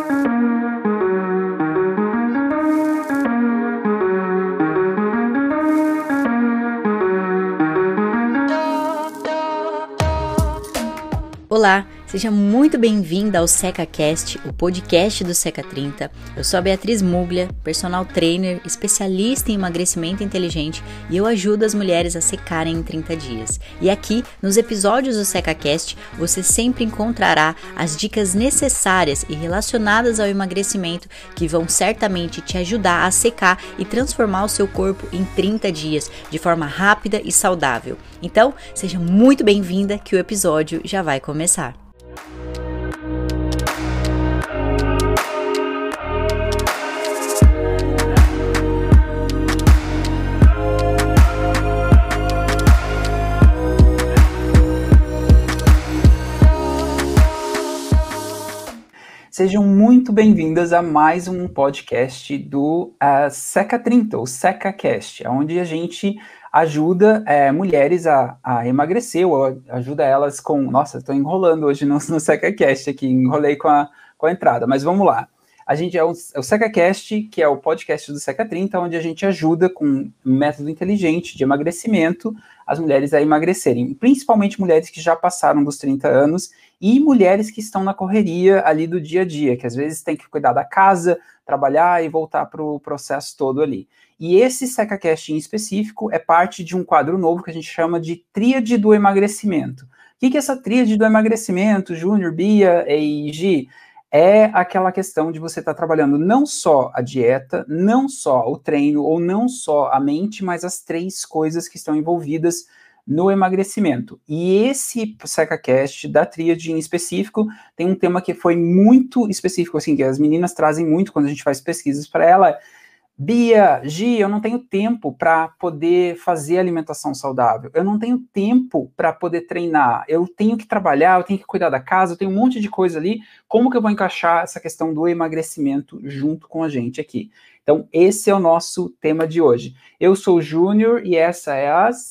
Olá, seja muito bem-vinda ao SecaCast, o podcast do Seca 30. Eu sou a Beatriz Muglia, personal trainer, especialista em emagrecimento inteligente e eu ajudo as mulheres a secarem em 30 dias. E aqui, nos episódios do SecaCast, você sempre encontrará as dicas necessárias e relacionadas ao emagrecimento que vão certamente te ajudar a secar e transformar o seu corpo em 30 dias, de forma rápida e saudável. Então, seja muito bem-vinda que o episódio já vai começar. Sejam muito bem-vindas a mais um podcast do Seca 30, o SecaCast, onde a gente ajuda mulheres a emagrecer, ou ajuda elas com... Nossa, estou enrolando hoje no SecaCast aqui, enrolei com a entrada, mas vamos lá. A gente é o SecaCast, que é o podcast do Seca 30, onde a gente ajuda com um método inteligente de emagrecimento as mulheres a emagrecerem, principalmente mulheres que já passaram dos 30 anos e mulheres que estão na correria ali do dia a dia, que às vezes tem que cuidar da casa, trabalhar e voltar para o processo todo ali. E esse SecaCast em específico é parte de um quadro novo que a gente chama de Tríade do Emagrecimento. O que é essa Tríade do Emagrecimento, Júnior, Bia e Gi? É aquela questão de você estar trabalhando não só a dieta, não só o treino, ou não só a mente, mas as três coisas que estão envolvidas no emagrecimento. E esse SecaCast da Tríade em específico tem um tema que foi muito específico, assim, que as meninas trazem muito quando a gente faz pesquisas para ela. Bia, Gi, eu não tenho tempo para poder fazer alimentação saudável, eu não tenho tempo para poder treinar, eu tenho que trabalhar, eu tenho que cuidar da casa, eu tenho um monte de coisa ali, como que eu vou encaixar essa questão do emagrecimento junto com a gente aqui? Então, esse é o nosso tema de hoje. Eu sou o Júnior e essa é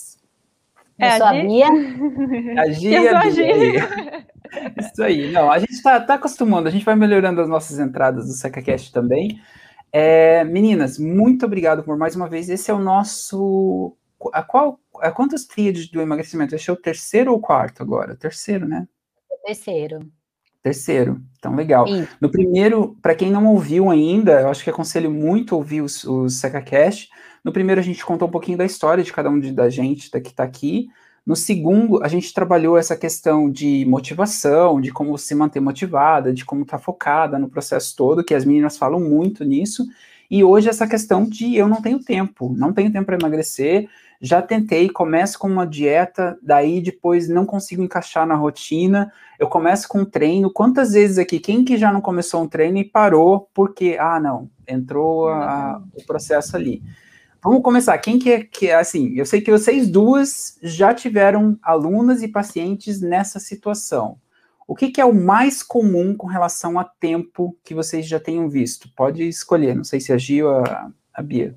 Eu sou a Bia. A Gi e a Bia. Isso aí. Não, a gente está acostumando, a gente vai melhorando as nossas entradas do SecaCast também. Meninas, muito obrigado por mais uma vez. Esse é o nosso... Quantas tríades do emagrecimento? Esse é o terceiro ou quarto agora? Terceiro, né? Terceiro. Então, legal. Sim. No primeiro, para quem não ouviu ainda, eu acho que aconselho muito ouvir o SecaCast. No primeiro, a gente contou um pouquinho da história de cada um da gente que está aqui. No segundo, a gente trabalhou essa questão de motivação, de como se manter motivada, de como estar focada no processo todo, que as meninas falam muito nisso. E hoje essa questão de eu não tenho tempo para emagrecer, já tentei, começo com uma dieta, daí depois não consigo encaixar na rotina, eu começo com um treino. Quantas vezes aqui, quem que já não começou um treino e parou porque, não, entrou o processo ali. Vamos começar. Quem que é, assim, eu sei que vocês duas já tiveram alunas e pacientes nessa situação. O que é o mais comum com relação a tempo que vocês já tenham visto? Pode escolher, não sei se a Gi ou a Bia.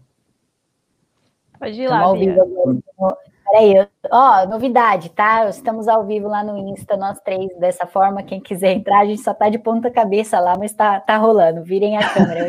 Pode ir lá, Bia. Peraí, novidade, tá? Estamos ao vivo lá no Insta, nós três, dessa forma, quem quiser entrar, a gente só tá de ponta cabeça lá, mas tá rolando, virem a câmera.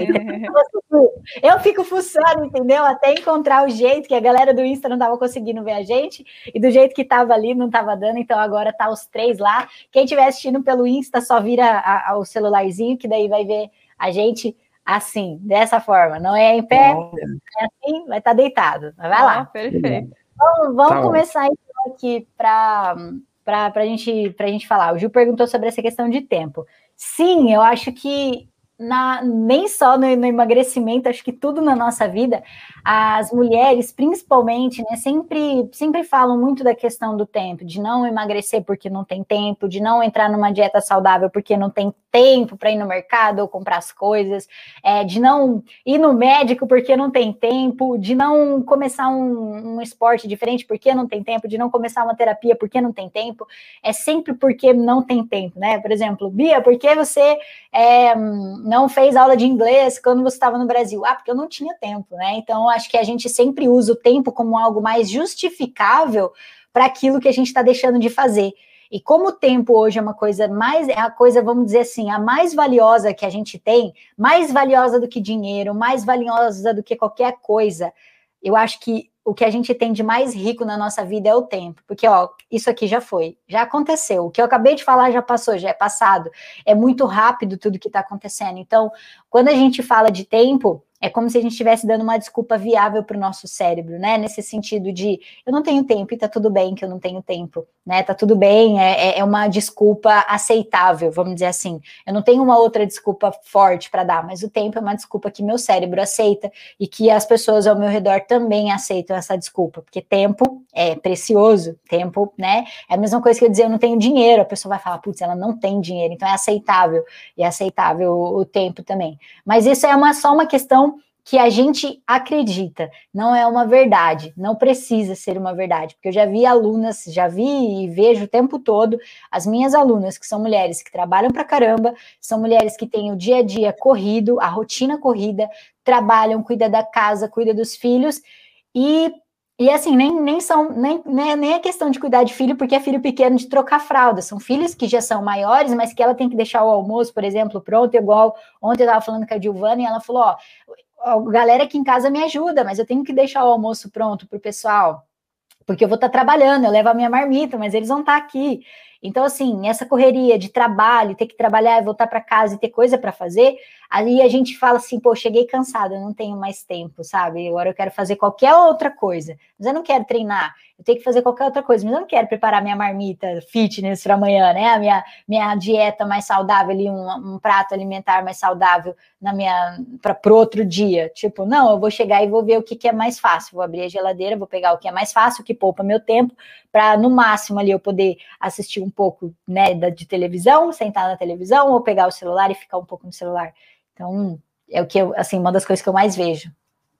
Eu fico fuçando, entendeu? Até encontrar o jeito que a galera do Insta não tava conseguindo ver a gente, e do jeito que tava ali, não tava dando, então agora tá os três lá. Quem estiver assistindo pelo Insta, só vira o celularzinho, que daí vai ver a gente assim, dessa forma. Não é em pé, é assim, vai estar deitado. Vai lá. Perfeito. Vamos começar então aqui para a gente falar. O Gil perguntou sobre essa questão de tempo. Sim, eu acho que nem só no emagrecimento, acho que tudo na nossa vida, as mulheres, principalmente, né, sempre falam muito da questão do tempo, de não emagrecer porque não tem tempo, de não entrar numa dieta saudável porque não tem tempo para ir no mercado ou comprar as coisas, de não ir no médico porque não tem tempo, de não começar um esporte diferente porque não tem tempo, de não começar uma terapia porque não tem tempo, é sempre porque não tem tempo, né? Por exemplo, Bia, por que você não fez aula de inglês quando você estava no Brasil? Porque eu não tinha tempo, né? Então, acho que a gente sempre usa o tempo como algo mais justificável para aquilo que a gente está deixando de fazer. E como o tempo hoje é uma coisa mais, é a coisa, vamos dizer assim, a mais valiosa que a gente tem, mais valiosa do que dinheiro, mais valiosa do que qualquer coisa, eu acho que o que a gente tem de mais rico na nossa vida é o tempo, porque, ó, isso aqui já foi, já aconteceu, o que eu acabei de falar já passou, já é passado, é muito rápido tudo que está acontecendo. Então, quando a gente fala de tempo, é como se a gente estivesse dando uma desculpa viável para o nosso cérebro, né? Nesse sentido de, eu não tenho tempo e tá tudo bem que eu não tenho tempo, né? Tá tudo bem, é uma desculpa aceitável, vamos dizer assim. Eu não tenho uma outra desculpa forte para dar, mas o tempo é uma desculpa que meu cérebro aceita e que as pessoas ao meu redor também aceitam essa desculpa, porque tempo é precioso, tempo, né? É a mesma coisa que eu dizer, eu não tenho dinheiro, a pessoa vai falar, putz, ela não tem dinheiro, então é aceitável, e é aceitável o tempo também. Mas isso é só uma questão que a gente acredita, não é uma verdade, não precisa ser uma verdade, porque eu já vi alunas, já vi e vejo o tempo todo as minhas alunas, que são mulheres que trabalham pra caramba, são mulheres que têm o dia a dia corrido, a rotina corrida, trabalham, cuidam da casa, cuidam dos filhos, e assim, nem é questão de cuidar de filho, porque é filho pequeno de trocar fralda, são filhos que já são maiores, mas que ela tem que deixar o almoço, por exemplo, pronto, igual ontem eu estava falando com a Giovana, e ela falou, ó, a galera aqui em casa me ajuda, mas eu tenho que deixar o almoço pronto para o pessoal, porque eu vou estar trabalhando, eu levo a minha marmita, mas eles vão estar aqui. Então, assim, essa correria de trabalho, ter que trabalhar e voltar para casa e ter coisa para fazer, aí a gente fala assim, pô, cheguei cansada, eu não tenho mais tempo, sabe? Agora eu quero fazer qualquer outra coisa, mas eu não quero treinar, eu tenho que fazer qualquer outra coisa, mas eu não quero preparar minha marmita fitness para amanhã, né? A minha dieta mais saudável ali, um prato alimentar mais saudável para outro dia. Tipo, não, eu vou chegar e vou ver o que é mais fácil, vou abrir a geladeira, vou pegar o que é mais fácil, o que poupa meu tempo, para no máximo ali eu poder assistir um pouco, né, de televisão, sentar na televisão, ou pegar o celular e ficar um pouco no celular. Então, é o que eu, assim, uma das coisas que eu mais vejo.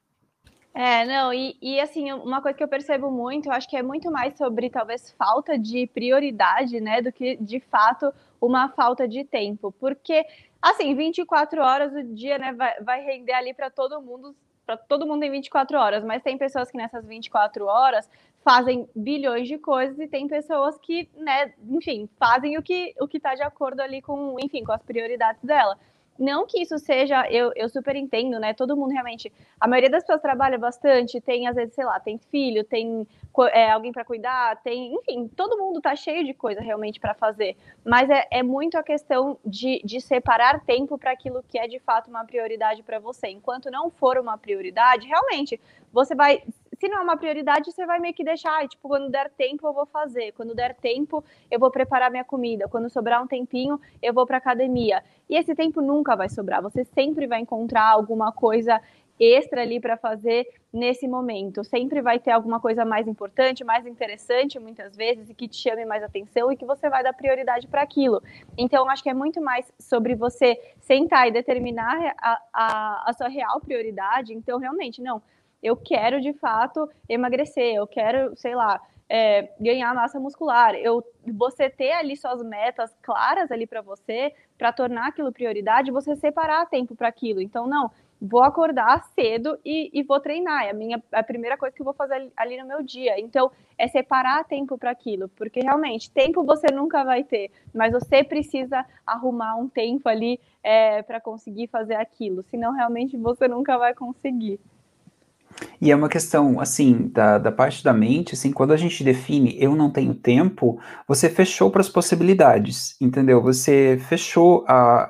Não, e assim, uma coisa que eu percebo muito, eu acho que é muito mais sobre talvez falta de prioridade, né, do que de fato uma falta de tempo, porque assim, 24 horas o dia, né, vai render ali para todo mundo em 24 horas, mas tem pessoas que nessas 24 horas fazem bilhões de coisas e tem pessoas que, né, enfim, fazem o que está de acordo ali com, enfim, com as prioridades dela. Não que isso seja, eu super entendo, né? Todo mundo realmente, a maioria das pessoas trabalha bastante, tem às vezes, sei lá, tem filho, tem alguém para cuidar, tem, enfim, todo mundo tá cheio de coisa realmente para fazer. Mas é muito a questão de separar tempo para aquilo que é de fato uma prioridade para você. Enquanto não for uma prioridade, realmente, você vai. Se não é uma prioridade, você vai meio que deixar, tipo, quando der tempo eu vou fazer, quando der tempo eu vou preparar minha comida, quando sobrar um tempinho eu vou para academia. E esse tempo nunca vai sobrar, você sempre vai encontrar alguma coisa extra ali para fazer nesse momento. Sempre vai ter alguma coisa mais importante, mais interessante, muitas vezes, e que te chame mais atenção e que você vai dar prioridade para aquilo. Então, acho que é muito mais sobre você sentar e determinar a sua real prioridade. Então, realmente, não, eu quero, de fato, emagrecer, eu quero, sei lá, ganhar massa muscular. Você ter ali suas metas claras ali para você, para tornar aquilo prioridade, você separar tempo para aquilo. Então, não, vou acordar cedo e vou treinar. É a primeira coisa que eu vou fazer ali no meu dia. Então, é separar tempo para aquilo, porque realmente, tempo você nunca vai ter, mas você precisa arrumar um tempo ali para conseguir fazer aquilo, senão realmente você nunca vai conseguir. E é uma questão, assim, da parte da mente, assim, quando a gente define eu não tenho tempo, você fechou para as possibilidades, entendeu? Você fechou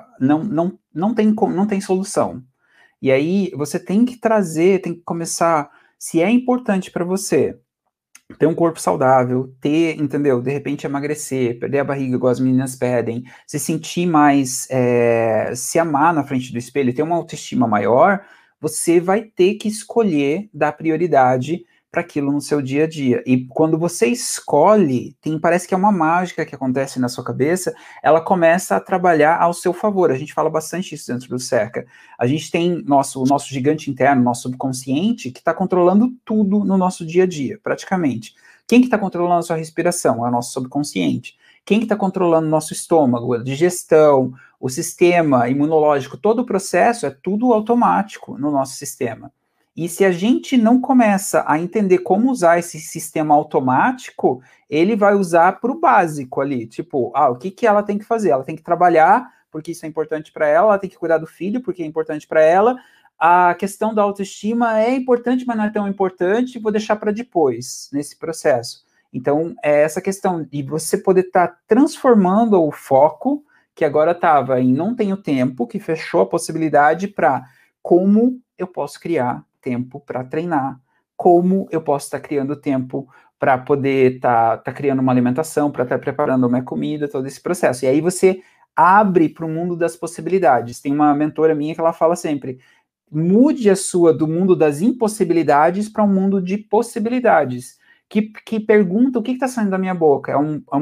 não tem solução. E aí você tem que trazer, tem que começar, se é importante para você ter um corpo saudável, entendeu? De repente emagrecer, perder a barriga, igual as meninas pedem, se sentir mais, se amar na frente do espelho, ter uma autoestima maior, você vai ter que escolher dar prioridade para aquilo no seu dia a dia. E quando você escolhe, parece que é uma mágica que acontece na sua cabeça, ela começa a trabalhar ao seu favor. A gente fala bastante isso dentro do SECA. A gente tem o nosso gigante interno, nosso subconsciente, que está controlando tudo no nosso dia a dia, praticamente. Quem que está controlando a sua respiração? É o nosso subconsciente. Quem que está controlando o nosso estômago? A digestão, o sistema imunológico, todo o processo é tudo automático no nosso sistema. E se a gente não começa a entender como usar esse sistema automático, ele vai usar para o básico ali, tipo, o que ela tem que fazer? Ela tem que trabalhar, porque isso é importante para ela tem que cuidar do filho, porque é importante para ela, a questão da autoestima é importante, mas não é tão importante, vou deixar para depois, nesse processo. Então, é essa questão de você poder estar transformando o foco, que agora estava em não tenho tempo, que fechou a possibilidade para como eu posso criar tempo para treinar, como eu posso estar criando tempo para poder estar criando uma alimentação, para estar preparando uma comida, todo esse processo. E aí você abre para o mundo das possibilidades. Tem uma mentora minha que ela fala sempre, mude a sua do mundo das impossibilidades para um mundo de possibilidades. Que pergunta o que está saindo da minha boca. É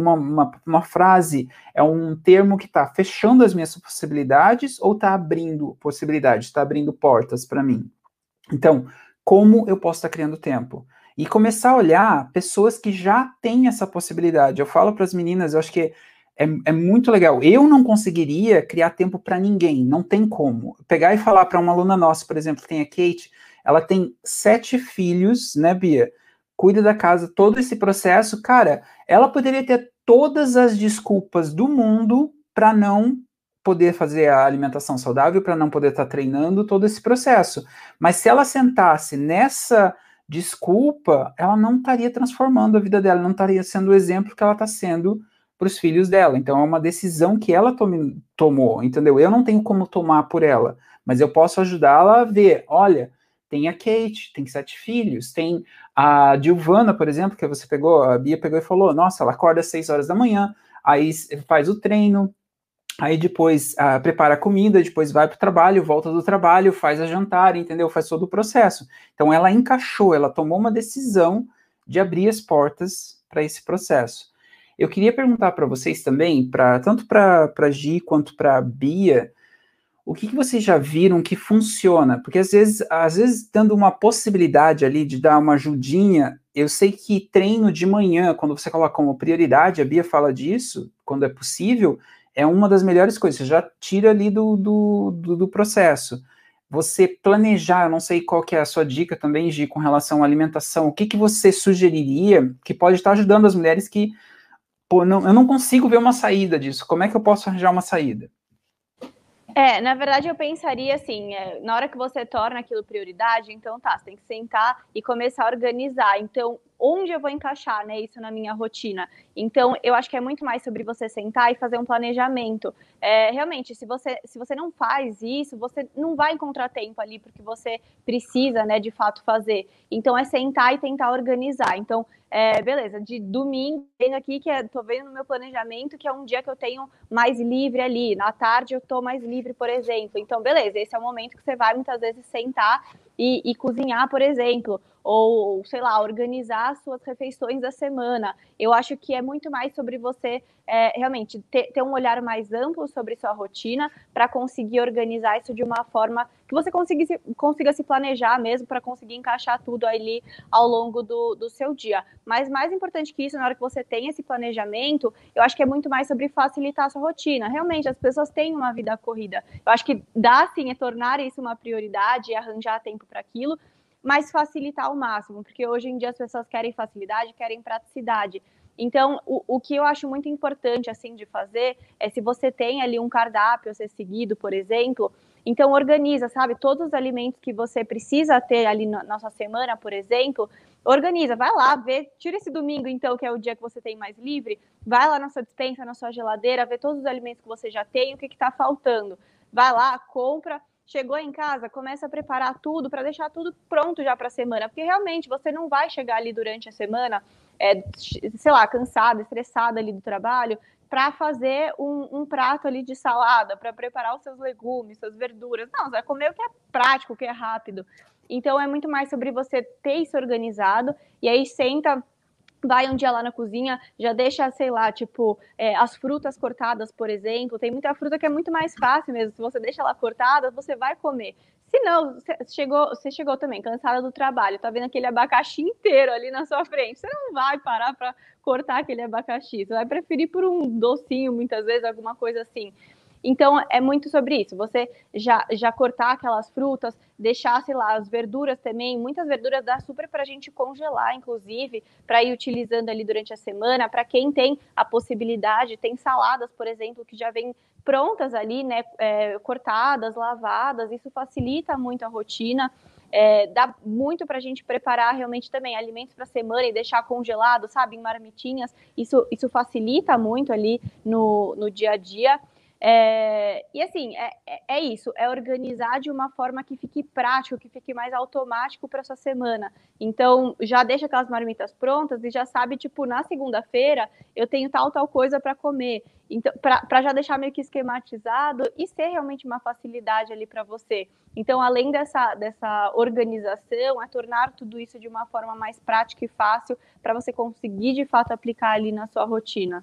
uma frase, é um termo que está fechando as minhas possibilidades ou está abrindo possibilidades, está abrindo portas para mim. Então, como eu posso estar criando tempo? E começar a olhar pessoas que já têm essa possibilidade. Eu falo para as meninas, eu acho que é muito legal. Eu não conseguiria criar tempo para ninguém, não tem como. Pegar e falar para uma aluna nossa, por exemplo, que tem a Kate, ela tem 7 filhos, né, Bia? Cuida da casa, todo esse processo, cara, ela poderia ter todas as desculpas do mundo para não poder fazer a alimentação saudável, para não poder estar treinando, todo esse processo. Mas se ela sentasse nessa desculpa, ela não estaria transformando a vida dela, não estaria sendo o exemplo que ela está sendo para os filhos dela. Então é uma decisão que ela tomou, entendeu? Eu não tenho como tomar por ela, mas eu posso ajudá-la a ver, olha, tem a Kate, tem 7 filhos, tem a Giovana, por exemplo, que você pegou, a Bia pegou e falou, nossa, ela acorda às 6 horas da manhã, aí faz o treino, aí depois prepara a comida, depois vai para o trabalho, volta do trabalho, faz a jantar, entendeu? Faz todo o processo. Então ela encaixou, ela tomou uma decisão de abrir as portas para esse processo. Eu queria perguntar para vocês também, tanto para a Gi quanto para a Bia, o que vocês já viram que funciona? Porque às vezes dando uma possibilidade ali de dar uma ajudinha, eu sei que treino de manhã, quando você coloca como prioridade, a Bia fala disso, quando é possível, é uma das melhores coisas, você já tira ali do processo. Você planejar, eu não sei qual que é a sua dica também, Gi, com relação à alimentação, o que você sugeriria que pode estar ajudando as mulheres que, eu não consigo ver uma saída disso, como é que eu posso arranjar uma saída? Na verdade eu pensaria assim, na hora que você torna aquilo prioridade, então tá, você tem que sentar e começar a organizar, então onde eu vou encaixar, né, isso na minha rotina? Então eu acho que é muito mais sobre você sentar e fazer um planejamento. Realmente, se você não faz isso, você não vai encontrar tempo ali porque você precisa, né, de fato fazer. Então é sentar e tentar organizar. Então, beleza, de domingo, tenho aqui tô vendo no meu planejamento que é um dia que eu tenho mais livre ali, na tarde eu tô mais livre, por exemplo. Então, beleza, esse é o momento que você vai muitas vezes sentar e cozinhar, por exemplo, ou, sei lá, organizar as suas refeições da semana. Eu acho que é muito mais sobre você realmente ter um olhar mais amplo sobre sua rotina para conseguir organizar isso de uma forma que você consiga se planejar mesmo para conseguir encaixar tudo ali ao longo do seu dia. Mas mais importante que isso, na hora que você tem esse planejamento, eu acho que é muito mais sobre facilitar a sua rotina. Realmente, as pessoas têm uma vida corrida. Eu acho que dá, sim, tornar isso uma prioridade e arranjar tempo para aquilo, mas facilitar ao máximo, porque hoje em dia as pessoas querem facilidade, querem praticidade. Então, o que eu acho muito importante, assim, de fazer é, se você tem ali um cardápio a ser seguido, por exemplo, então organiza, sabe, todos os alimentos que você precisa ter ali na sua semana, por exemplo, organiza, vai lá, vê, tira esse domingo, então, que é o dia que você tem mais livre, vai lá na sua despensa, na sua geladeira, vê todos os alimentos que você já tem, o que está faltando. Vai lá, compra, chegou em casa, começa a preparar tudo para deixar tudo pronto já para a semana, porque realmente você não vai chegar ali durante a semana, sei lá, cansada, estressada ali do trabalho, para fazer um prato ali de salada, para preparar os seus legumes, suas verduras. Não, você vai comer o que é prático, o que é rápido. Então é muito mais sobre você ter isso organizado, e aí senta, vai um dia lá na cozinha, já deixa, sei lá, tipo, as frutas cortadas, por exemplo. Tem muita fruta que é muito mais fácil mesmo. Se você deixa lá cortada, você vai comer. Se não, você chegou também cansada do trabalho, tá vendo aquele abacaxi inteiro ali na sua frente, você não vai parar para cortar aquele abacaxi. Você vai preferir por um docinho, muitas vezes, alguma coisa assim. Então, é muito sobre isso. Você já cortar aquelas frutas, deixar, sei lá, as verduras também. Muitas verduras dá super pra gente congelar, inclusive, para ir utilizando ali durante a semana. Para quem tem a possibilidade, tem saladas, por exemplo, que já vêm prontas ali, né, cortadas, lavadas. Isso facilita muito a rotina. Dá muito para a gente preparar realmente também alimentos para a semana e deixar congelado, sabe, em marmitinhas. Isso facilita muito ali no dia a dia. E assim, é isso, é organizar de uma forma que fique prático, que fique mais automático para sua semana. Então, já deixa aquelas marmitas prontas e já sabe, tipo, na segunda-feira eu tenho tal coisa para comer. Então, para já deixar meio que esquematizado e ser realmente uma facilidade ali para você. Então, além dessa organização, é tornar tudo isso de uma forma mais prática e fácil para você conseguir, de fato, aplicar ali na sua rotina.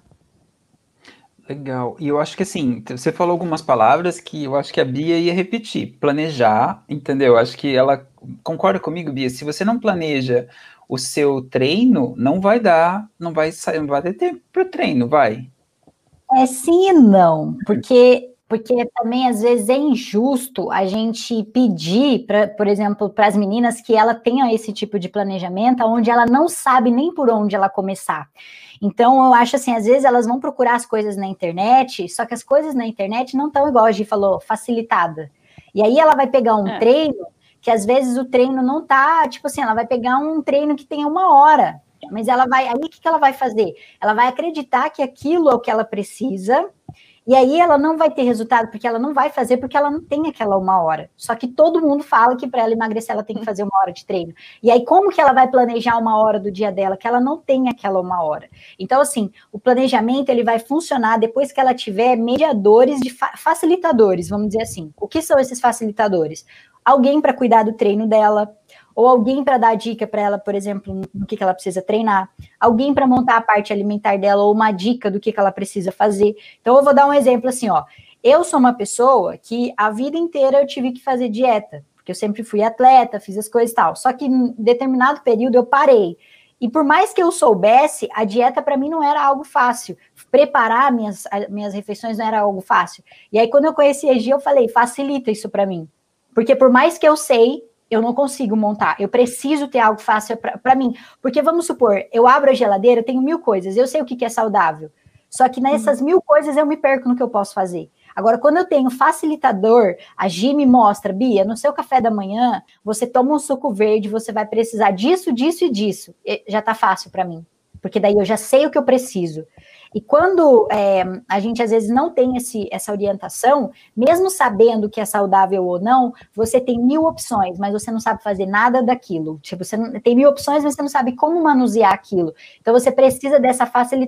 Legal. E eu acho que assim, você falou algumas palavras que eu acho que a Bia ia repetir. Planejar, entendeu? Acho que ela concorda comigo, Bia. Se você não planeja o seu treino, não vai dar, não vai ter tempo para o treino, vai. Sim e não, porque também às vezes é injusto a gente pedir, por exemplo, para as meninas que ela tenha esse tipo de planejamento, onde ela não sabe nem por onde ela começar. Então, eu acho assim, às vezes elas vão procurar as coisas na internet, só que as coisas na internet não estão igual a Gi falou, facilitada. E aí ela vai pegar um treino, que às vezes o treino não tá, tipo assim, ela vai pegar um treino que tem 1 hora, mas ela vai, aí o que ela vai fazer? Ela vai acreditar que aquilo é o que ela precisa, e aí ela não vai ter resultado, porque ela não vai fazer, porque ela não tem aquela 1 hora. Só que todo mundo fala que para ela emagrecer, ela tem que fazer 1 hora de treino. E aí, como que ela vai planejar 1 hora do dia dela, que ela não tem aquela 1 hora? Então, assim, o planejamento, ele vai funcionar depois que ela tiver mediadores, facilitadores, vamos dizer assim. O que são esses facilitadores? Alguém para cuidar do treino dela, ou alguém para dar dica para ela, por exemplo, no que ela precisa treinar, alguém para montar a parte alimentar dela, ou uma dica do que ela precisa fazer. Então, eu vou dar um exemplo assim, ó. Eu sou uma pessoa que a vida inteira eu tive que fazer dieta, porque eu sempre fui atleta, fiz as coisas e tal. Só que em determinado período eu parei. E por mais que eu soubesse, a dieta para mim não era algo fácil. Preparar minhas refeições não era algo fácil. E aí, quando eu conheci a Gi, eu falei, facilita isso para mim. Porque por mais que eu sei, eu não consigo montar, eu preciso ter algo fácil para mim, porque vamos supor, eu abro a geladeira, eu tenho 1000 coisas, eu sei o que é saudável, só que nessas 1000 coisas eu me perco no que eu posso fazer. Agora, quando eu tenho facilitador, a Gi me mostra, Bia, no seu café da manhã, você toma um suco verde, você vai precisar disso, disso e disso, já tá fácil para mim, porque daí eu já sei o que eu preciso. E quando a gente às vezes não tem essa orientação, mesmo sabendo que é saudável ou não, você tem 1000 opções, mas você não sabe fazer nada daquilo. Tipo, você tem 1000 opções, mas você não sabe como manusear aquilo. Então você precisa dessa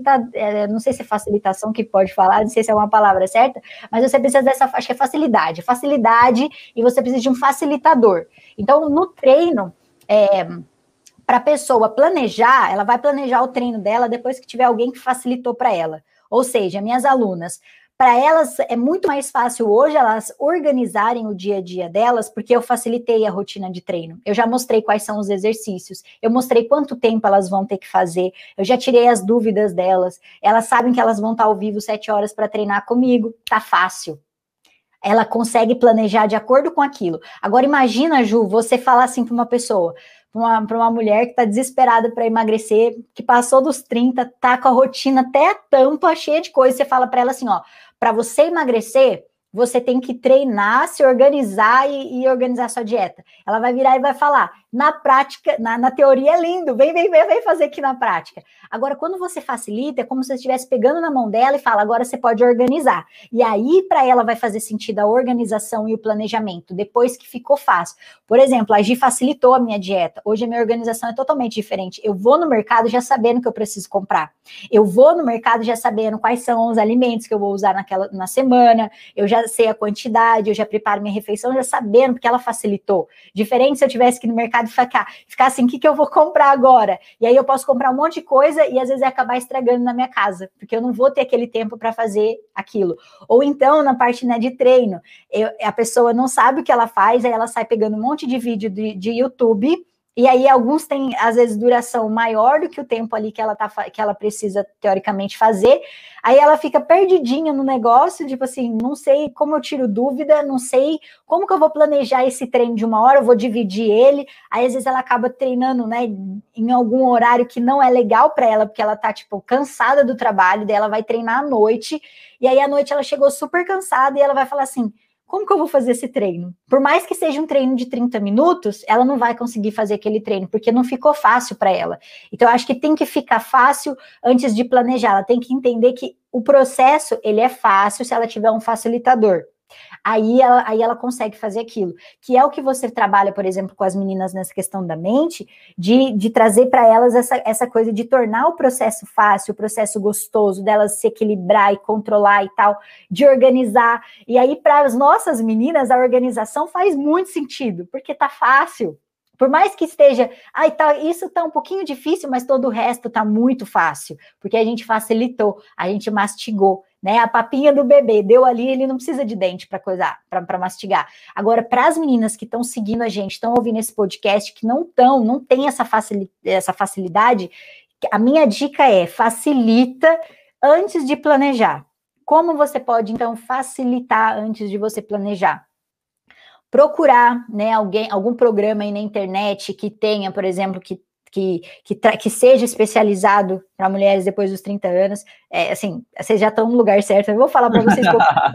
não sei se é facilitação que pode falar, não sei se é uma palavra certa, mas você precisa dessa, acho que é facilidade, e você precisa de um facilitador. Então, no treino, para a pessoa planejar, ela vai planejar o treino dela depois que tiver alguém que facilitou para ela. Ou seja, minhas alunas, para elas é muito mais fácil hoje elas organizarem o dia a dia delas, porque eu facilitei a rotina de treino. Eu já mostrei quais são os exercícios, eu mostrei quanto tempo elas vão ter que fazer, eu já tirei as dúvidas delas, elas sabem que elas vão estar ao vivo 7 horas para treinar comigo, tá fácil. Ela consegue planejar de acordo com aquilo. Agora imagina, Ju, você falar assim para uma pessoa, para uma mulher que está desesperada para emagrecer, que passou dos 30, tá com a rotina até a tampa, cheia de coisa, você fala para ela assim, ó, para você emagrecer, você tem que treinar, se organizar e organizar sua dieta. Ela vai virar e vai falar, na prática, na teoria é lindo, vem fazer aqui na prática. Agora, quando você facilita, é como se você estivesse pegando na mão dela e fala, agora você pode organizar. E aí, para ela, vai fazer sentido a organização e o planejamento, depois que ficou fácil. Por exemplo, a Gi facilitou a minha dieta. Hoje a minha organização é totalmente diferente. Eu vou no mercado já sabendo que eu preciso comprar. Eu vou no mercado já sabendo quais são os alimentos que eu vou usar na semana, eu já sei a quantidade, eu já preparo minha refeição já sabendo, porque ela facilitou. Diferente se eu tivesse que ir no mercado e ficar assim, o que eu vou comprar agora? E aí eu posso comprar um monte de coisa e às vezes acabar estragando na minha casa, porque eu não vou ter aquele tempo para fazer aquilo. Ou então, na parte, né, de treino, a pessoa não sabe o que ela faz, aí ela sai pegando um monte de vídeo de YouTube E aí alguns têm, às vezes, duração maior do que o tempo ali que ela precisa, teoricamente, fazer. Aí ela fica perdidinha no negócio, tipo assim, não sei como eu tiro dúvida, não sei como que eu vou planejar esse treino de 1 hora, eu vou dividir ele. Aí, às vezes, ela acaba treinando, né, em algum horário que não é legal para ela, porque ela tá, tipo, cansada do trabalho, daí ela vai treinar à noite, e aí à noite ela chegou super cansada, e ela vai falar assim, como que eu vou fazer esse treino? Por mais que seja um treino de 30 minutos, ela não vai conseguir fazer aquele treino, porque não ficou fácil para ela. Então, eu acho que tem que ficar fácil antes de planejar. Ela tem que entender que o processo, ele é fácil se ela tiver um facilitador. Aí ela consegue fazer aquilo, que é o que você trabalha, por exemplo, com as meninas nessa questão da mente, de trazer para elas essa coisa de tornar o processo fácil, o processo gostoso, delas se equilibrar e controlar e tal, de organizar. E aí, para as nossas meninas, a organização faz muito sentido, porque tá fácil. Por mais que esteja, isso tá um pouquinho difícil, mas todo o resto tá muito fácil, porque a gente facilitou, a gente mastigou, né? A papinha do bebê deu ali, ele não precisa de dente para coisar, para mastigar. Agora, para as meninas que estão seguindo a gente, estão ouvindo esse podcast, que não tem essa facilidade, a minha dica é: facilita antes de planejar. Como você pode, então, facilitar antes de você planejar? Procurar, né, algum programa aí na internet que tenha, por exemplo, que seja especializado para mulheres depois dos 30 anos, assim, vocês já estão no lugar certo, eu vou falar para vocês que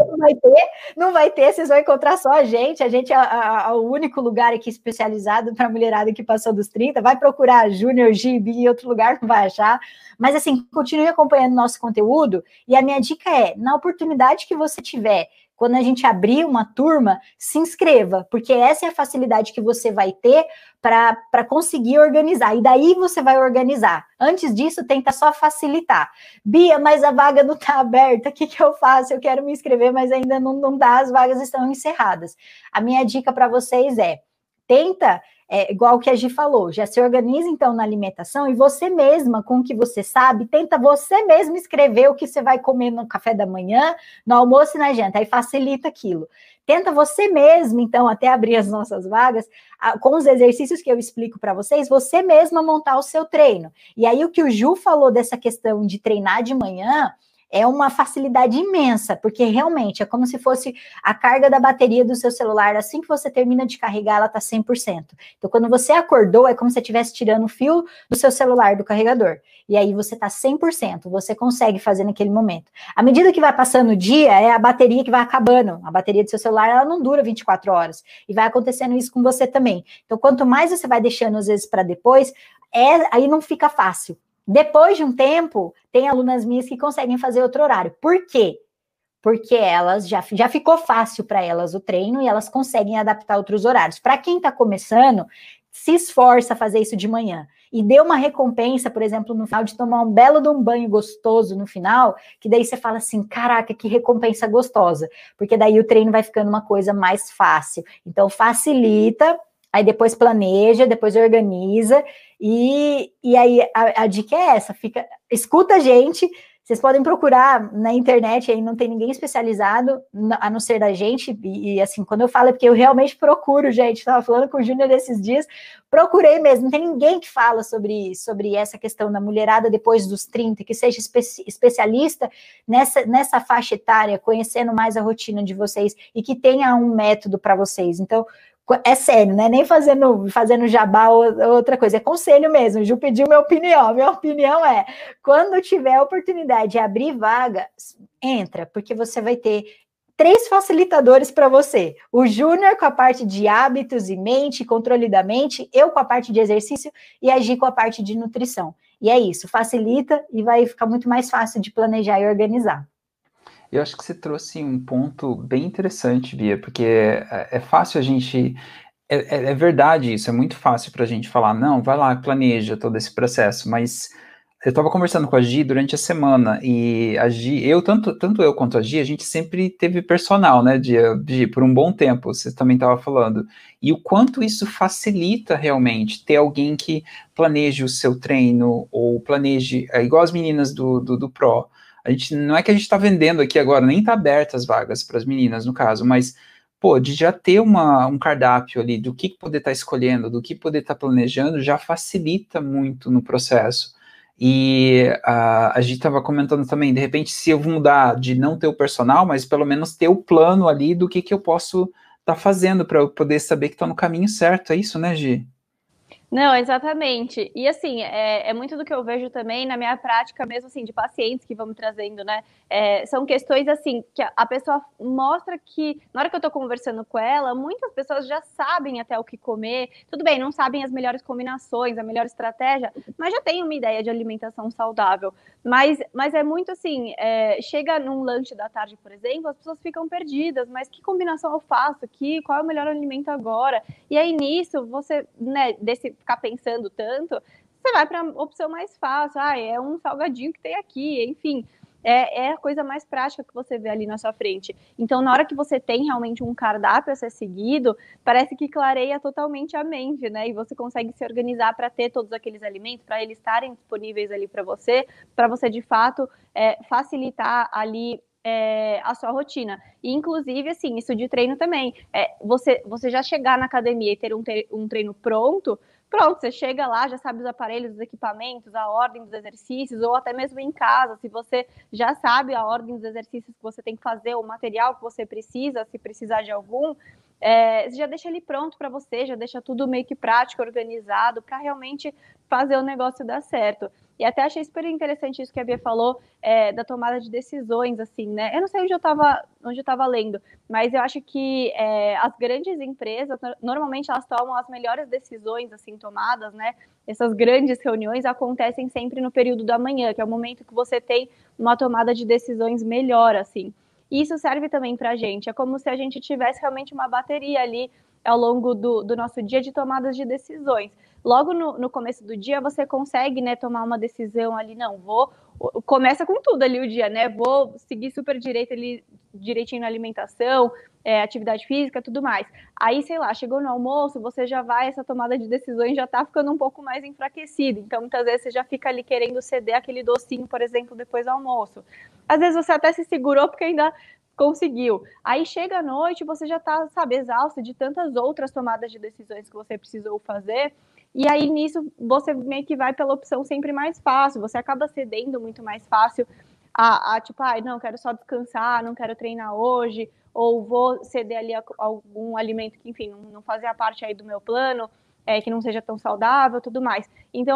não vai ter, vocês vão encontrar só a gente é o único lugar aqui especializado para mulherada que passou dos 30, vai procurar Júnior, Gibi em outro lugar, não vai achar, mas assim, continue acompanhando nosso conteúdo, e a minha dica é, na oportunidade que você tiver, quando a gente abrir uma turma, se inscreva, porque essa é a facilidade que você vai ter para conseguir organizar, e daí você vai organizar. Antes disso, tenta só facilitar. Bia, mas a vaga não está aberta, o que eu faço? Eu quero me inscrever, mas ainda não dá, as vagas estão encerradas. A minha dica para vocês tenta, igual o que a Gi falou, já se organiza então na alimentação e você mesma, com o que você sabe, tenta você mesma escrever o que você vai comer no café da manhã, no almoço e na janta, aí facilita aquilo. Tenta você mesma, então, até abrir as nossas vagas, com os exercícios que eu explico para vocês, você mesma montar o seu treino. E aí o que o Ju falou dessa questão de treinar de manhã, é uma facilidade imensa, porque realmente é como se fosse a carga da bateria do seu celular, assim que você termina de carregar, ela está 100%. Então, quando você acordou, é como se você estivesse tirando o fio do seu celular, do carregador, e aí você está 100%, você consegue fazer naquele momento. À medida que vai passando o dia, é a bateria que vai acabando, a bateria do seu celular, ela não dura 24 horas, e vai acontecendo isso com você também. Então, quanto mais você vai deixando, às vezes, para depois, aí não fica fácil. Depois de um tempo, tem alunas minhas que conseguem fazer outro horário. Por quê? Porque elas já ficou fácil para elas o treino e elas conseguem adaptar outros horários. Para quem está começando, se esforça a fazer isso de manhã. E dê uma recompensa, por exemplo, no final, de tomar um belo de um banho gostoso no final, que daí você fala assim, caraca, que recompensa gostosa. Porque daí o treino vai ficando uma coisa mais fácil. Então, facilita, aí depois planeja, depois organiza, e aí a dica é essa, escuta a gente, vocês podem procurar na internet, aí não tem ninguém especializado, a não ser da gente, e assim, quando eu falo é porque eu realmente procuro, gente, estava falando com o Júnior esses dias, procurei mesmo, não tem ninguém que fala sobre essa questão da mulherada depois dos 30, que seja especialista nessa faixa etária, conhecendo mais a rotina de vocês, e que tenha um método para vocês. Então, é sério, né? Nem fazendo jabá ou outra coisa, é conselho mesmo. O Ju pediu minha opinião é, quando tiver a oportunidade de abrir vaga, entra, porque você vai ter 3 facilitadores para você. O Júnior com a parte de hábitos e mente, controle da mente, eu com a parte de exercício e a Gi com a parte de nutrição. E é isso, facilita e vai ficar muito mais fácil de planejar e organizar. Eu acho que você trouxe um ponto bem interessante, Bia, porque é fácil a gente... É verdade isso, é muito fácil para a gente falar, não, vai lá, planeja todo esse processo, mas eu estava conversando com a Gi durante a semana, e a Gi, tanto eu quanto a Gi, a gente sempre teve personal, né, Gi, por um bom tempo, você também estava falando, e o quanto isso facilita realmente, ter alguém que planeje o seu treino, ou planeje, igual as meninas do Pro. Não é que a gente está vendendo aqui agora, nem está aberta as vagas para as meninas, no caso, mas pô, de já ter um cardápio ali do que poder estar escolhendo, do que poder estar planejando, já facilita muito no processo. E a gente estava comentando também, de repente, se eu mudar de não ter o personal, mas pelo menos ter o plano ali do que eu posso estar fazendo para eu poder saber que estou no caminho certo. É isso, né, Gi? Não, exatamente. E assim, é muito do que eu vejo também na minha prática mesmo, assim, de pacientes que vão me trazendo, né? São questões, assim, que a pessoa mostra que, na hora que eu tô conversando com ela, muitas pessoas já sabem até o que comer. Tudo bem, não sabem as melhores combinações, a melhor estratégia, mas já tem uma ideia de alimentação saudável. Mas é muito assim, chega num lanche da tarde, por exemplo, as pessoas ficam perdidas, mas que combinação eu faço aqui? Qual é o melhor alimento agora? E aí, nisso, você, né, ficar pensando tanto, você vai para a opção mais fácil. É um salgadinho que tem aqui, enfim. É a coisa mais prática que você vê ali na sua frente. Então, na hora que você tem realmente um cardápio a ser seguido, parece que clareia totalmente a mente, né? E você consegue se organizar para ter todos aqueles alimentos, para eles estarem disponíveis ali para você de fato facilitar ali a sua rotina. E, inclusive, assim, isso de treino também. Você já chegar na academia e ter um treino pronto, você chega lá, já sabe os aparelhos, os equipamentos, a ordem dos exercícios, ou até mesmo em casa, se você já sabe a ordem dos exercícios que você tem que fazer, o material que você precisa, se precisar de algum, você já deixa ele pronto para você, já deixa tudo meio que prático, organizado, para realmente fazer o negócio dar certo. E até achei super interessante isso que a Bia falou, da tomada de decisões, assim, né? Eu não sei onde eu estava lendo, mas eu acho que as grandes empresas, normalmente elas tomam as melhores decisões, assim, tomadas, né? Essas grandes reuniões acontecem sempre no período da manhã, que é o momento que você tem uma tomada de decisões melhor, assim. E isso serve também para a gente. É como se a gente tivesse realmente uma bateria ali ao longo do nosso dia de tomadas de decisões. Logo no começo do dia, você consegue, né, tomar uma decisão ali, não, começa com tudo ali o dia, né, vou seguir super direitinho na alimentação, atividade física, tudo mais. Aí, sei lá, chegou no almoço, você já vai, essa tomada de decisões já tá ficando um pouco mais enfraquecida, então muitas vezes você já fica ali querendo ceder aquele docinho, por exemplo, depois do almoço. Às vezes você até se segurou porque ainda conseguiu. Aí chega a noite, você já tá, sabe, exausta de tantas outras tomadas de decisões que você precisou fazer, e aí nisso você meio que vai pela opção sempre mais fácil, você acaba cedendo muito mais fácil tipo, não, quero só descansar, não quero treinar hoje, ou vou ceder ali algum alimento que, enfim, não fazia parte aí do meu plano, que não seja tão saudável, tudo mais. Então,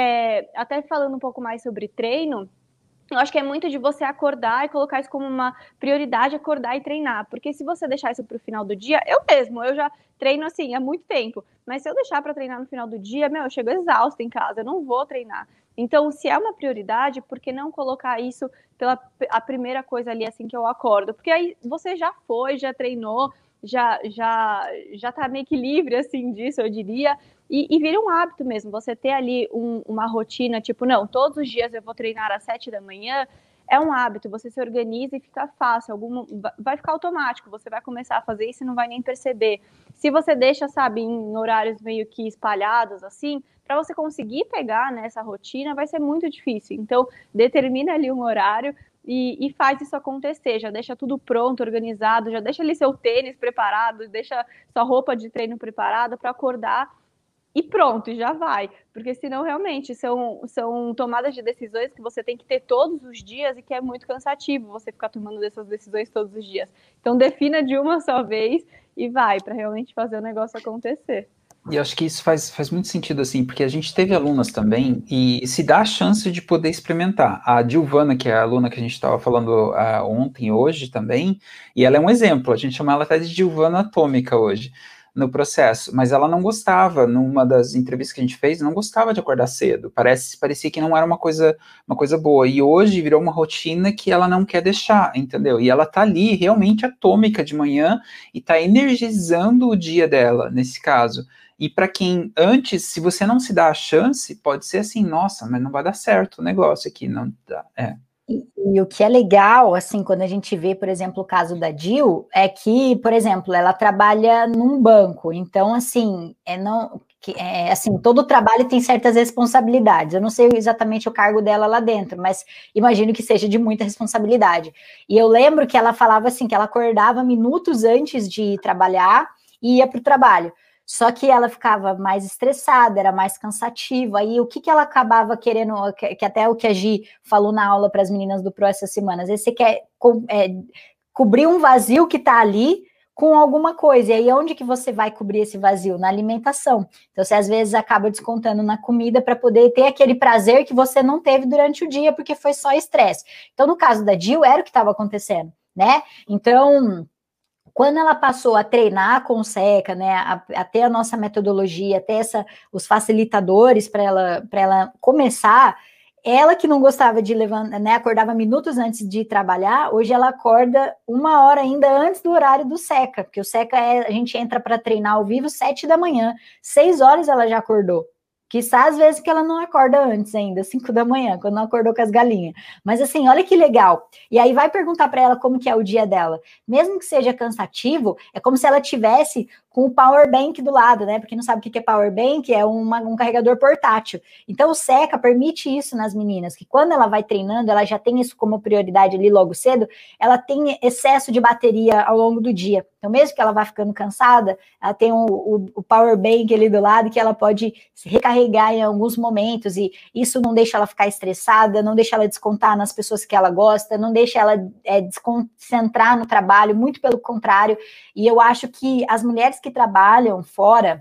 até falando um pouco mais sobre treino, eu acho que é muito de você acordar e colocar isso como uma prioridade, acordar e treinar. Porque se você deixar isso para o final do dia, eu já treino assim há muito tempo. Mas se eu deixar para treinar no final do dia, eu chego exausta em casa, eu não vou treinar. Então, se é uma prioridade, por que não colocar isso pela a primeira coisa ali assim que eu acordo? Porque aí você já treinou, já tá meio que livre assim disso, eu diria. E vira um hábito mesmo, você ter ali uma rotina, tipo, não, todos os dias eu vou treinar às 7 da manhã, é um hábito, você se organiza e fica fácil, vai ficar automático, você vai começar a fazer isso e não vai nem perceber. Se você deixa, sabe, em horários meio que espalhados, assim, para você conseguir pegar nessa rotina, vai ser muito difícil. Então, determina ali um horário e faz isso acontecer, já deixa tudo pronto, organizado, já deixa ali seu tênis preparado, deixa sua roupa de treino preparada para acordar e pronto, já vai. Porque senão, realmente, são tomadas de decisões que você tem que ter todos os dias e que é muito cansativo você ficar tomando essas decisões todos os dias. Então, defina de uma só vez e vai, para realmente fazer o negócio acontecer. E eu acho que isso faz muito sentido, assim, porque a gente teve alunas também e se dá a chance de poder experimentar. A Gilvana, que é a aluna que a gente estava falando ontem, hoje também, e ela é um exemplo, a gente chama ela até de Gilvana Atômica hoje, no processo, mas ela não gostava, numa das entrevistas que a gente fez, não gostava de acordar cedo, parecia que não era uma coisa boa, e hoje virou uma rotina que ela não quer deixar, entendeu? E ela tá ali, realmente atômica de manhã, e tá energizando o dia dela, nesse caso. E para quem antes, se você não se dá a chance, pode ser assim, nossa, mas não vai dar certo o negócio aqui, não dá. E o que é legal, assim, quando a gente vê, por exemplo, o caso da Jill, é que, por exemplo, ela trabalha num banco, então, assim, assim, todo trabalho tem certas responsabilidades. Eu não sei exatamente o cargo dela lá dentro, mas imagino que seja de muita responsabilidade. E eu lembro que ela falava assim, que ela acordava minutos antes de trabalhar e ia para o trabalho. Só que ela ficava mais estressada, era mais cansativa. Aí o que ela acabava querendo, que até o que a Gi falou na aula para as meninas do Pro essa semana, às vezes você quer cobrir um vazio que está ali com alguma coisa. E aí onde que você vai cobrir esse vazio? Na alimentação. Então você às vezes acaba descontando na comida para poder ter aquele prazer que você não teve durante o dia, porque foi só estresse. Então no caso da Jill, era o que estava acontecendo, né? Então, quando ela passou a treinar com o SECA, né, a ter a nossa metodologia, ter os facilitadores para ela começar, ela que não gostava de levantar, né, acordava minutos antes de trabalhar, hoje ela acorda 1 hora ainda antes do horário do SECA, porque o SECA a gente entra para treinar ao vivo 7 da manhã, 6 horas ela já acordou. Quizá às vezes que ela não acorda antes ainda, 5 da manhã, quando não acordou com as galinhas. Mas assim, olha que legal. E aí vai perguntar para ela como que é o dia dela. Mesmo que seja cansativo, é como se ela tivesse com o power bank do lado, né? Porque não sabe o que é power bank, é um carregador portátil. Então o SECA permite isso nas meninas, que quando ela vai treinando, ela já tem isso como prioridade ali logo cedo, ela tem excesso de bateria ao longo do dia. Então mesmo que ela vá ficando cansada, ela tem o power bank ali do lado que ela pode se recarregar em alguns momentos, e isso não deixa ela ficar estressada, não deixa ela descontar nas pessoas que ela gosta, não deixa ela desconcentrar no trabalho, muito pelo contrário. E eu acho que as mulheres que trabalham fora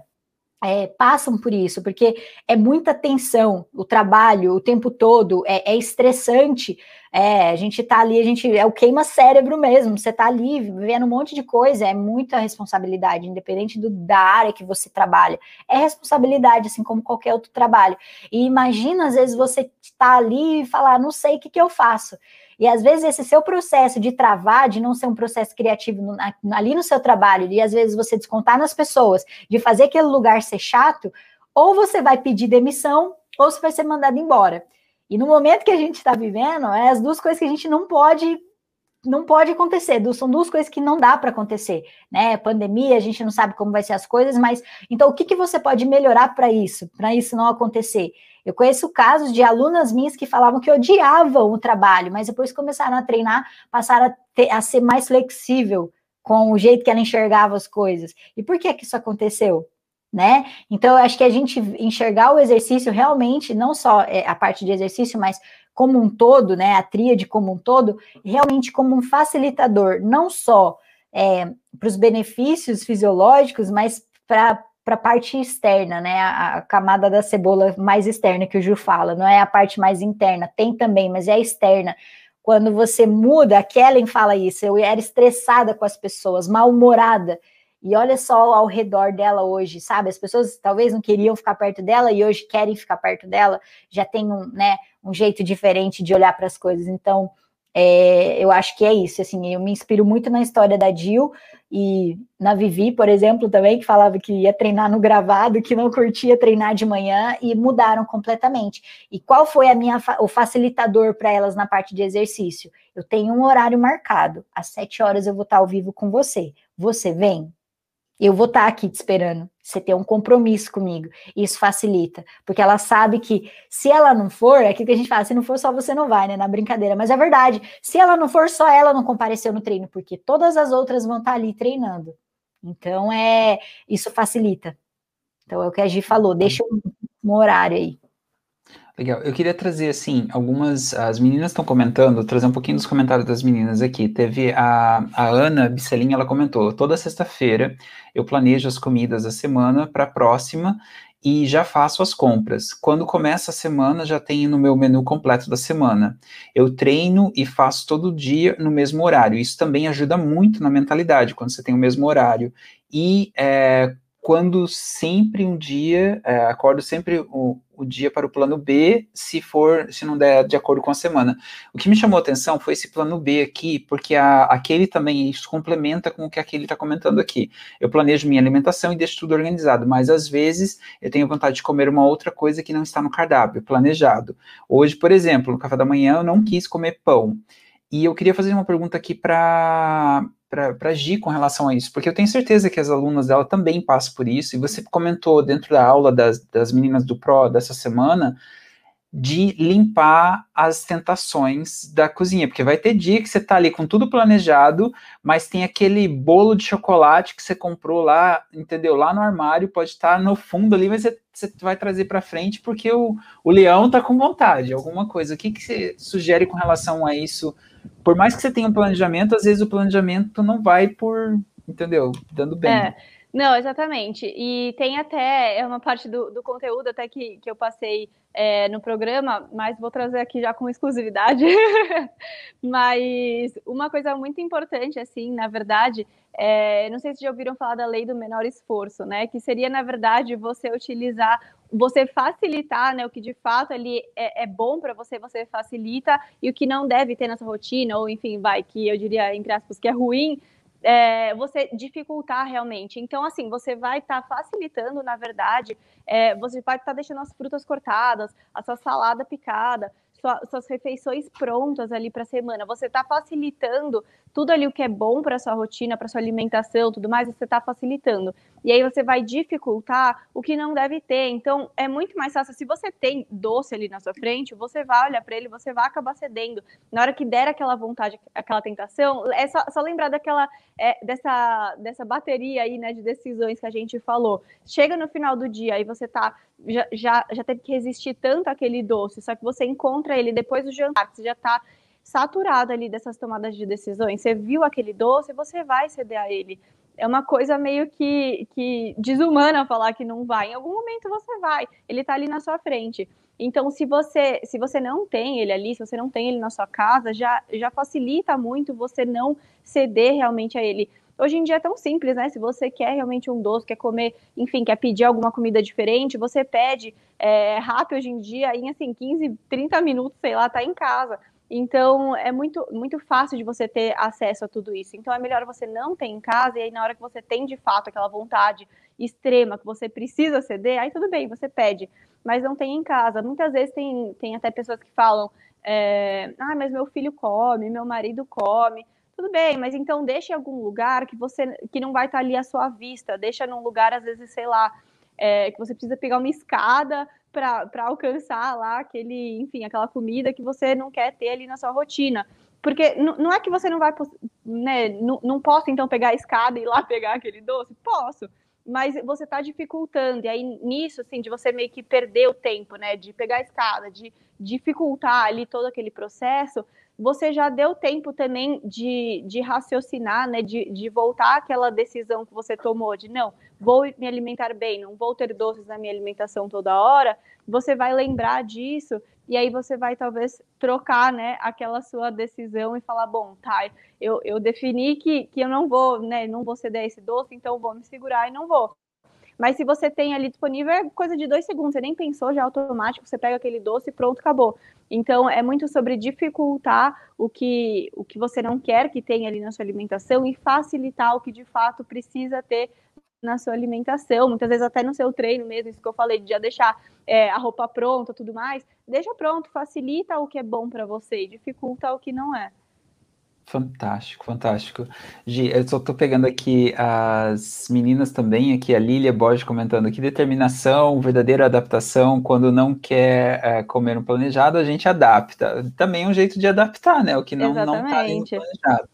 passam por isso, porque é muita tensão, o trabalho o tempo todo, é estressante, a gente tá ali, é o queima-cérebro mesmo, você tá ali vivendo um monte de coisa, é muita responsabilidade, independente da área que você trabalha, é responsabilidade, assim como qualquer outro trabalho, e imagina, às vezes, você tá ali e falar, não sei o que eu faço, e às vezes esse seu processo de travar, de não ser um processo criativo ali no seu trabalho, e às vezes você descontar nas pessoas, de fazer aquele lugar ser chato, ou você vai pedir demissão, ou você vai ser mandado embora. E no momento que a gente está vivendo, as duas coisas que a gente não pode acontecer, são duas coisas que não dá para acontecer, né? Pandemia, a gente não sabe como vai ser as coisas, mas então o que você pode melhorar para isso não acontecer? Eu conheço casos de alunas minhas que falavam que odiavam o trabalho, mas depois começaram a treinar, passaram a ser mais flexível com o jeito que ela enxergava as coisas. E por que isso aconteceu? Né? Então, eu acho que a gente enxergar o exercício realmente, não só a parte de exercício, mas como um todo, né, a tríade como um todo, realmente como um facilitador, não só para os benefícios fisiológicos, mas para a parte externa, né, a camada da cebola mais externa que o Ju fala, não é a parte mais interna, tem também, mas é a externa. Quando você muda, a Kellen fala isso, eu era estressada com as pessoas, mal-humorada, e olha só ao redor dela hoje, sabe? As pessoas talvez não queriam ficar perto dela e hoje querem ficar perto dela, já tem um jeito diferente de olhar para as coisas. Então, eu acho que é isso, assim, eu me inspiro muito na história da Jill e na Vivi, por exemplo, também, que falava que ia treinar no gravado, que não curtia treinar de manhã, e mudaram completamente. E qual foi o facilitador para elas na parte de exercício? Eu tenho um horário marcado, às 7 horas eu vou estar ao vivo com você. Você vem? Eu vou estar aqui te esperando, você tem um compromisso comigo, isso facilita, porque ela sabe que se ela não for, é aquilo que a gente fala, se não for só você não vai, né, na brincadeira, mas é verdade, se ela não for, só ela não compareceu no treino, porque todas as outras vão estar ali treinando, então isso facilita, então é o que a Gi falou, deixa um horário aí. Legal, eu queria trazer, assim, as meninas estão comentando, trazer um pouquinho dos comentários das meninas aqui, teve a Ana Bicelin, ela comentou, toda sexta-feira eu planejo as comidas da semana para a próxima e já faço as compras, quando começa a semana já tenho no meu menu completo da semana, eu treino e faço todo dia no mesmo horário, isso também ajuda muito na mentalidade, quando você tem o mesmo horário, e quando sempre um dia, acordo sempre o dia para o plano B, se não der de acordo com a semana. O que me chamou a atenção foi esse plano B aqui, porque aquele também, isso complementa com o que aquele está comentando aqui. Eu planejo minha alimentação e deixo tudo organizado, mas às vezes eu tenho vontade de comer uma outra coisa que não está no cardápio, planejado. Hoje, por exemplo, no café da manhã eu não quis comer pão. E eu queria fazer uma pergunta aqui para Gi com relação a isso, porque eu tenho certeza que as alunas dela também passam por isso, e você comentou dentro da aula das meninas do Pro dessa semana, de limpar as tentações da cozinha, porque vai ter dia que você tá ali com tudo planejado, mas tem aquele bolo de chocolate que você comprou lá, entendeu? Lá no armário, pode estar no fundo ali, mas você vai trazer para frente porque o leão tá com vontade, alguma coisa. O que você sugere com relação a isso? Por mais que você tenha um planejamento, às vezes o planejamento não vai entendeu? Dando bem. Não, exatamente. E tem até uma parte do conteúdo até que eu passei no programa, mas vou trazer aqui já com exclusividade. Mas uma coisa muito importante, assim, na verdade, não sei se já ouviram falar da lei do menor esforço, né? Que seria, na verdade, você facilitar, né? O que de fato ali é bom para você facilita, e o que não deve ter na sua rotina, ou enfim, que eu diria, entre aspas, que é ruim, você dificultar realmente. Então, assim, você vai estar facilitando, na verdade, você vai estar deixando as frutas cortadas, a sua salada picada, suas refeições prontas ali para a semana. Você está facilitando tudo ali o que é bom para a sua rotina, para a sua alimentação, tudo mais, você está facilitando. E aí você vai dificultar o que não deve ter. Então, é muito mais fácil. Se você tem doce ali na sua frente, você vai olhar para ele, você vai acabar cedendo. Na hora que der aquela vontade, aquela tentação, é só lembrar dessa bateria aí, né, de decisões que a gente falou. Chega no final do dia e você já teve que resistir tanto àquele doce, só que você encontra ele depois do jantar, que você já está saturado ali dessas tomadas de decisões, você viu aquele doce, você vai ceder a ele. É uma coisa meio que desumana falar que não vai. Em algum momento você vai, ele está ali na sua frente. Então, se você não tem ele ali, se você não tem ele na sua casa, já facilita muito você não ceder realmente a ele. Hoje em dia é tão simples, né? Se você quer realmente um doce, quer comer, enfim, quer pedir alguma comida diferente, você pede rápido hoje em dia, em assim, 15, 30 minutos, sei lá, tá em casa. Então, é muito, muito fácil de você ter acesso a tudo isso. Então, é melhor você não ter em casa, e aí na hora que você tem, de fato, aquela vontade extrema que você precisa ceder, aí tudo bem, você pede, mas não tem em casa. Muitas vezes tem até pessoas que falam, mas meu filho come, meu marido come. Tudo bem, mas então deixa em algum lugar que não vai estar ali à sua vista. Deixa num lugar, às vezes, sei lá, que você precisa pegar uma escada para alcançar lá aquela comida que você não quer ter ali na sua rotina. Porque não é que você não vai, né, não posso então pegar a escada e ir lá pegar aquele doce? Posso, mas você está dificultando, e aí nisso, assim, de você meio que perder o tempo, né, de pegar a escada, de dificultar ali todo aquele processo, você já deu tempo também de raciocinar, né, de voltar àquela decisão que você tomou, de não, vou me alimentar bem, não vou ter doces na minha alimentação toda hora. Você vai lembrar disso, e aí você vai talvez trocar, né, aquela sua decisão e falar, bom, tá, eu defini que eu não vou, né, não vou ceder a esse doce, então vou me segurar e não vou. Mas se você tem ali disponível, é coisa de 2 segundos, você nem pensou, já é automático, você pega aquele doce e pronto, acabou. Então, é muito sobre dificultar o que você não quer que tenha ali na sua alimentação e facilitar o que de fato precisa ter na sua alimentação, muitas vezes até no seu treino mesmo, isso que eu falei, de já deixar a roupa pronta, tudo mais, deixa pronto, facilita o que é bom para você e dificulta o que não é. Fantástico, fantástico. Gi, eu só tô pegando aqui as meninas também, aqui a Lília Borges comentando aqui, determinação, verdadeira adaptação, quando não quer comer um planejado, a gente adapta. Também é um jeito de adaptar, né, o que não tá ali no planejado.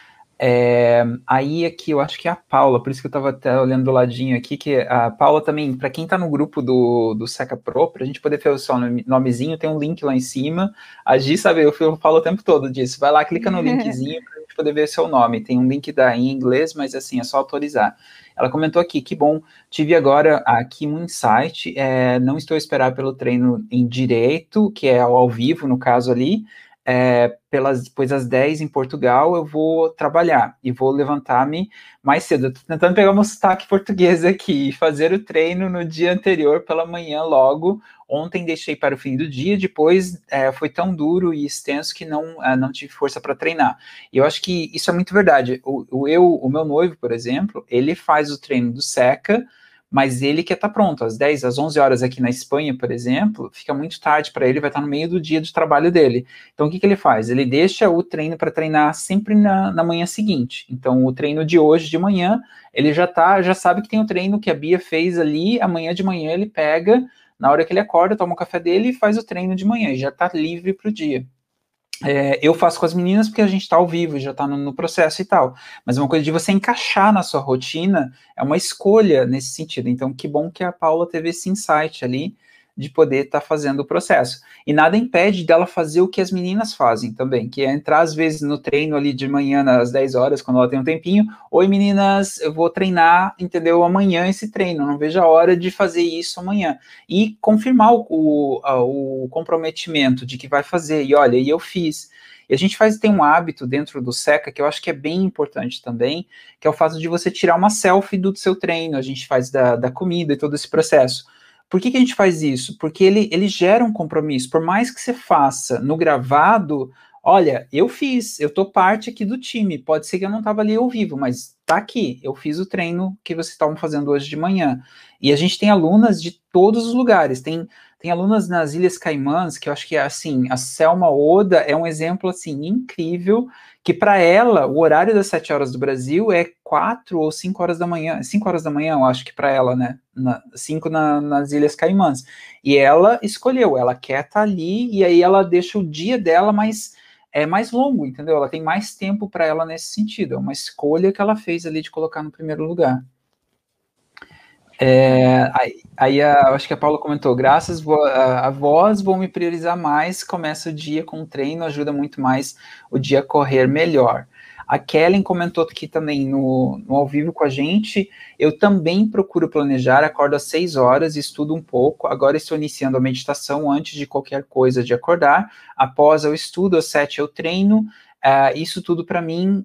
Aí aqui eu acho que é a Paula, por isso que eu estava até olhando do ladinho aqui, que a Paula também, para quem está no grupo do Seca Pro, para a gente poder ver o seu nomezinho, tem um link lá em cima. A Gi, sabe, eu falo o tempo todo disso, vai lá, clica no linkzinho para a gente poder ver o seu nome, tem um link em inglês, mas assim, é só autorizar. Ela comentou aqui, que bom, tive agora aqui um insight, não estou a esperar pelo treino em direito, que é ao vivo, no caso ali, depois das 10 em Portugal, eu vou trabalhar e vou levantar-me mais cedo. Eu tô tentando pegar meu sotaque português aqui e fazer o treino no dia anterior pela manhã logo. Ontem deixei para o fim do dia, depois foi tão duro e extenso que não tive força para treinar. E eu acho que isso é muito verdade. O meu noivo, por exemplo, ele faz o treino do Seca, mas ele quer estar pronto, às 10, às 11 horas aqui na Espanha, por exemplo, fica muito tarde para ele, vai estar no meio do dia de trabalho dele. Então, o que ele faz? Ele deixa o treino para treinar sempre na manhã seguinte. Então, o treino de hoje, de manhã, ele já sabe que tem o treino que a Bia fez ali, amanhã de manhã ele pega, na hora que ele acorda, toma o café dele e faz o treino de manhã, e já está livre para o dia. Eu faço com as meninas porque a gente está ao vivo, já está no processo e tal. Mas uma coisa de você encaixar na sua rotina é uma escolha nesse sentido. Então, que bom que a Paula teve esse insight ali de poder estar fazendo o processo. E nada impede dela fazer o que as meninas fazem também, que é entrar às vezes no treino ali de manhã às 10 horas, quando ela tem um tempinho. Oi, meninas, eu vou treinar, entendeu, amanhã esse treino, não vejo a hora de fazer isso amanhã. E confirmar o comprometimento de que vai fazer, e olha, e eu fiz. E a gente tem um hábito dentro do Seca que eu acho que é bem importante também, que é o fato de você tirar uma selfie do seu treino, a gente faz da comida e todo esse processo. Por que a gente faz isso? Porque ele gera um compromisso. Por mais que você faça no gravado, olha, eu tô parte aqui do time. Pode ser que eu não estava ali ao vivo, mas tá aqui. Eu fiz o treino que vocês estavam fazendo hoje de manhã. E a gente tem alunas de todos os lugares. Tem alunas nas Ilhas Caimãs, que eu acho que, assim, a Selma Oda é um exemplo, assim, incrível, que para ela, o horário das 7 horas do Brasil é 4 ou 5 horas da manhã. 5 horas da manhã, eu acho que para ela, né? 5 nas Ilhas Caimãs. E ela escolheu, ela quer estar ali, e aí ela deixa o dia dela mais longo, entendeu? Ela tem mais tempo para ela nesse sentido. É uma escolha que ela fez ali de colocar no primeiro lugar. Acho que a Paula comentou, graças a vós vou me priorizar mais, começa o dia com treino, ajuda muito mais o dia a correr melhor. A Kellen comentou aqui também no ao vivo com a gente, eu também procuro planejar, acordo às 6 horas, estudo um pouco, agora estou iniciando a meditação antes de qualquer coisa de acordar, após eu estudo, às 7 eu treino, isso tudo para mim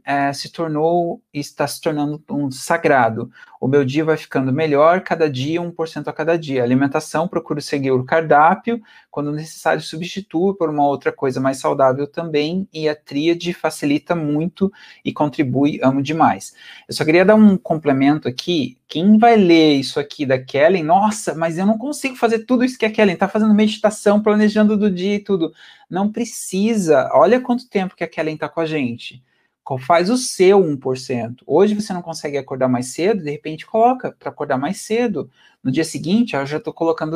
está se tornando um sagrado. O meu dia vai ficando melhor, cada dia 1% a cada dia. Alimentação, procuro seguir o cardápio, quando necessário substituo por uma outra coisa mais saudável também, e a tríade facilita muito e contribui, amo demais. Eu só queria dar um complemento aqui, quem vai ler isso aqui da Kellen, nossa, mas eu não consigo fazer tudo isso que a Kellen está fazendo meditação, planejando do dia e tudo. Não precisa, olha quanto tempo que a Kellen está com a gente. Faz o seu 1%. Hoje você não consegue acordar mais cedo, de repente coloca para acordar mais cedo. No dia seguinte, eu já estou colocando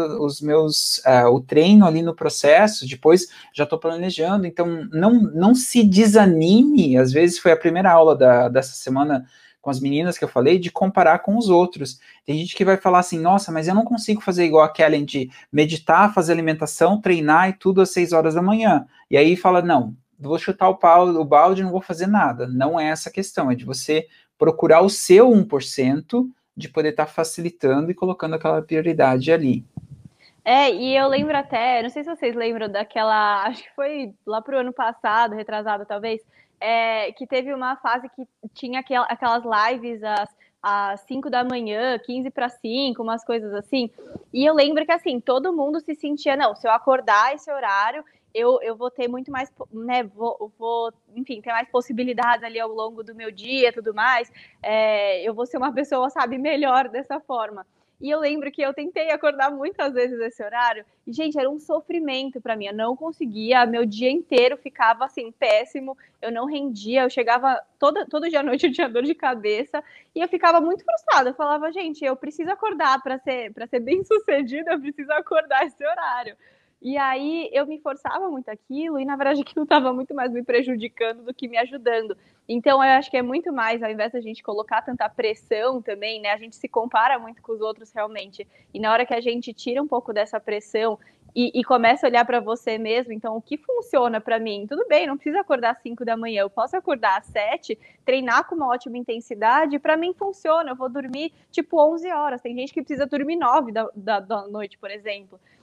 o treino ali no processo, depois já estou planejando. Então, não se desanime. Às vezes foi a primeira aula dessa semana com as meninas que eu falei, de comparar com os outros. Tem gente que vai falar assim, nossa, mas eu não consigo fazer igual a Kellen de meditar, fazer alimentação, treinar e tudo às 6 horas da manhã. E aí fala, não, vou chutar o balde e não vou fazer nada. Não é essa a questão, é de você procurar o seu 1%, de poder estar facilitando e colocando aquela prioridade ali. E eu lembro até, não sei se vocês lembram daquela, acho que foi lá pro ano passado, retrasado talvez, que teve uma fase que tinha aquelas lives às 5 da manhã, 15 para 5, umas coisas assim. E eu lembro que, assim, todo mundo se sentia, não, se eu acordar esse horário, eu vou ter muito mais, né, enfim, ter mais possibilidades ali ao longo do meu dia e tudo mais. Eu vou ser uma pessoa, sabe, melhor dessa forma. E eu lembro que eu tentei acordar muitas vezes esse horário e, gente, era um sofrimento para mim. Eu não conseguia, meu dia inteiro ficava, assim, péssimo. Eu não rendia, eu chegava todo dia à noite, eu tinha dor de cabeça e eu ficava muito frustrada. Eu falava, gente, eu preciso acordar para ser bem sucedida, eu preciso acordar esse horário. E aí eu me forçava muito aquilo e, na verdade, aquilo estava muito mais me prejudicando do que me ajudando. Então, eu acho que é muito mais, ao invés da gente colocar tanta pressão também, né? A gente se compara muito com os outros realmente. E na hora que a gente tira um pouco dessa pressão e começa a olhar para você mesmo, então, o que funciona para mim? Tudo bem, não precisa acordar às 5 da manhã, eu posso acordar às 7, treinar com uma ótima intensidade, para mim funciona, eu vou dormir tipo 11 horas. Tem gente que precisa dormir 9 da noite, por exemplo.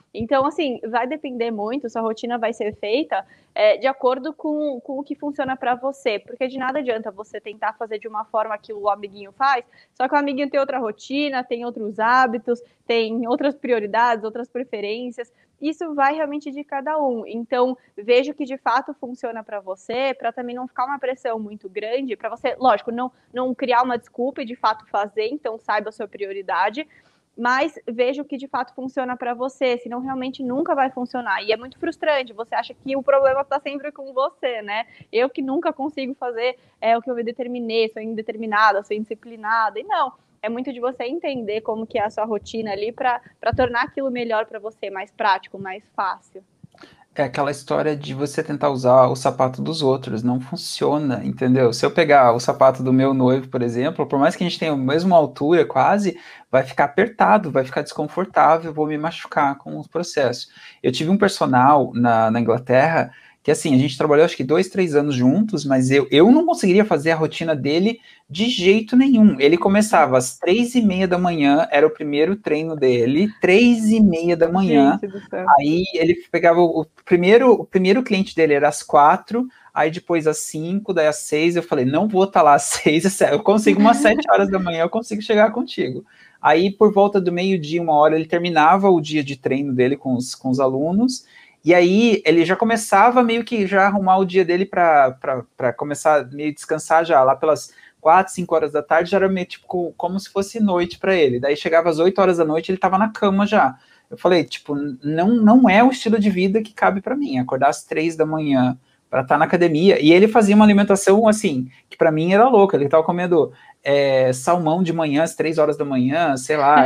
Então, assim, vai depender muito, sua rotina vai ser feita de acordo com o que funciona para você, porque de nada adianta você tentar fazer de uma forma que o amiguinho faz, só que o amiguinho tem outra rotina, tem outros hábitos, tem outras prioridades, outras preferências, isso vai realmente de cada um. Então, veja o que de fato funciona para você, para também não ficar uma pressão muito grande, para você, lógico, não criar uma desculpa e de fato fazer, então saiba a sua prioridade, mas veja o que de fato funciona para você, senão realmente nunca vai funcionar. E é muito frustrante, você acha que o problema está sempre com você, né? Eu que nunca consigo fazer o que eu me determinei, sou indeterminada, sou indisciplinada, e não. É muito de você entender como que é a sua rotina ali para tornar aquilo melhor para você, mais prático, mais fácil. É aquela história de você tentar usar o sapato dos outros, não funciona, entendeu? Se eu pegar o sapato do meu noivo, por exemplo, por mais que a gente tenha a mesma altura quase, vai ficar apertado, vai ficar desconfortável, vou me machucar com o processo. Eu tive um personal na Inglaterra que, assim, a gente trabalhou acho que 2, 3 anos juntos, mas eu não conseguiria fazer a rotina dele de jeito nenhum. Ele começava às 3:30 da manhã, era o primeiro treino dele, 3:30 da manhã. Gente do céu. Aí ele pegava o primeiro cliente dele era às 4, aí depois às 5, daí às 6, eu falei, não vou estar lá às 6, eu consigo umas 7 horas da manhã, eu consigo chegar contigo. Aí por volta do meio-dia, 1 hora, ele terminava o dia de treino dele com os alunos, e aí ele já começava meio que já arrumar o dia dele para começar meio descansar já, lá pelas 4, 5 horas da tarde, já era meio tipo como se fosse noite para ele. Daí chegava às 8 horas da noite, ele estava na cama já. Eu falei, tipo, não é o estilo de vida que cabe para mim, acordar às 3 da manhã para estar na academia. E ele fazia uma alimentação, assim, que para mim era louca. Ele estava comendo salmão de manhã, às 3 horas da manhã, sei lá,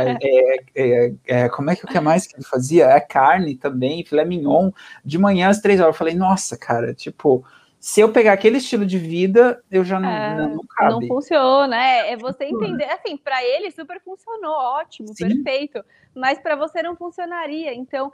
como é que mais que ele fazia? Carne também, filé mignon, de manhã às 3 horas. Eu falei, nossa, cara, tipo, se eu pegar aquele estilo de vida, eu já não cabe. Não funciona, é você entender, assim, para ele super funcionou, ótimo, sim, perfeito, mas para você não funcionaria, então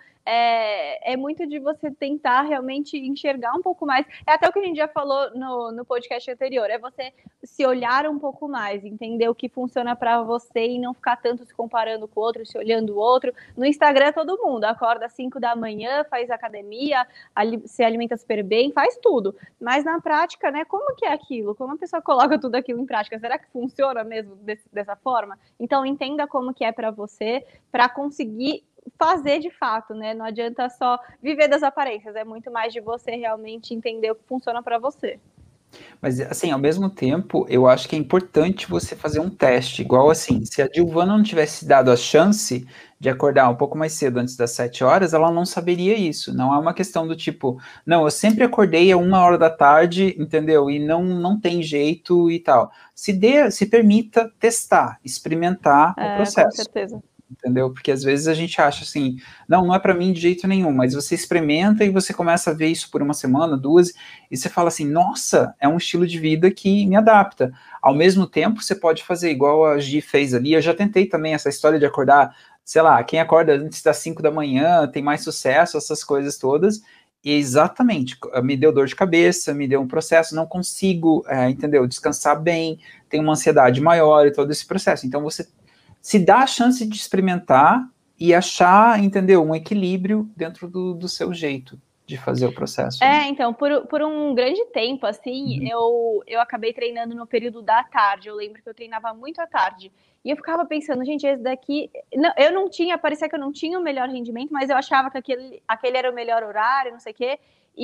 é muito de você tentar realmente enxergar um pouco mais, é até o que a gente já falou no podcast anterior, é você se olhar um pouco mais, entender o que funciona para você e não ficar tanto se comparando com o outro, se olhando o outro. No Instagram todo mundo acorda às 5 da manhã, faz academia, se alimenta super bem, faz tudo, mas na prática, né, como que é aquilo? Como a pessoa coloca tudo aquilo em prática? Será que funciona mesmo dessa forma? Então entenda como que é para você, para conseguir fazer de fato, né? Não adianta só viver das aparências, é muito mais de você realmente entender o que funciona para você. Mas, assim, ao mesmo tempo, eu acho que é importante você fazer um teste, igual assim, se a Giovana não tivesse dado a chance de acordar um pouco mais cedo, antes das 7 horas, ela não saberia isso, não é uma questão do tipo, não, eu sempre acordei a 1 hora da tarde, entendeu, e não tem jeito e tal. Se permita testar, experimentar o processo. Com certeza. Entendeu? Porque às vezes a gente acha assim, não é para mim de jeito nenhum, mas você experimenta e você começa a ver isso por 1 semana, 2, e você fala assim, nossa, é um estilo de vida que me adapta. Ao mesmo tempo, você pode fazer igual a Gi fez ali, eu já tentei também essa história de acordar, sei lá, quem acorda antes das 5 da manhã tem mais sucesso, essas coisas todas, e exatamente, me deu dor de cabeça, me deu um processo, não consigo, entendeu, descansar bem, tem uma ansiedade maior e todo esse processo, então você se dá a chance de experimentar e achar, entendeu, um equilíbrio dentro do seu jeito de fazer o processo. Então, por um grande tempo, assim, eu acabei treinando no período da tarde, eu lembro que eu treinava muito à tarde, e eu ficava pensando, gente, esse daqui, eu não tinha, parecia que eu não tinha o melhor rendimento, mas eu achava que aquele era o melhor horário, não sei o quê,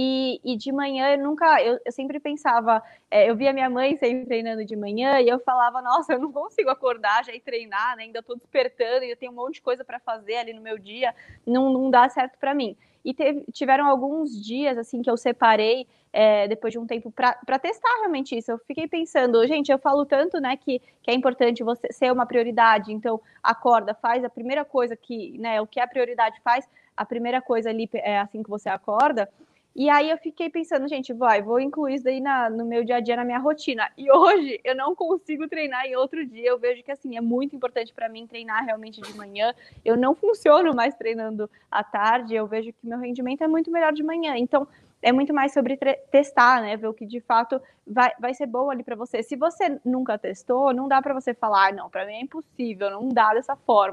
e de manhã eu sempre pensava, eu via minha mãe sempre treinando de manhã e eu falava, nossa, eu não consigo acordar já e treinar, né? Ainda tô despertando e eu tenho um monte de coisa para fazer ali no meu dia, não dá certo para mim. E tiveram alguns dias assim que eu separei depois de um tempo para testar realmente isso. Eu fiquei pensando, gente, eu falo tanto, né, que é importante você ser uma prioridade, então acorda, faz a primeira coisa que, né, o que a prioridade faz, a primeira coisa ali assim que você acorda. E aí eu fiquei pensando, gente, vou incluir isso daí no meu dia a dia, na minha rotina. E hoje eu não consigo treinar em outro dia. Eu vejo que, assim, é muito importante para mim treinar realmente de manhã. Eu não funciono mais treinando à tarde. Eu vejo que meu rendimento é muito melhor de manhã. Então, é muito mais sobre testar, né? Ver o que de fato vai ser bom ali para você. Se você nunca testou, não dá para você falar, não, para mim é impossível, não dá dessa forma.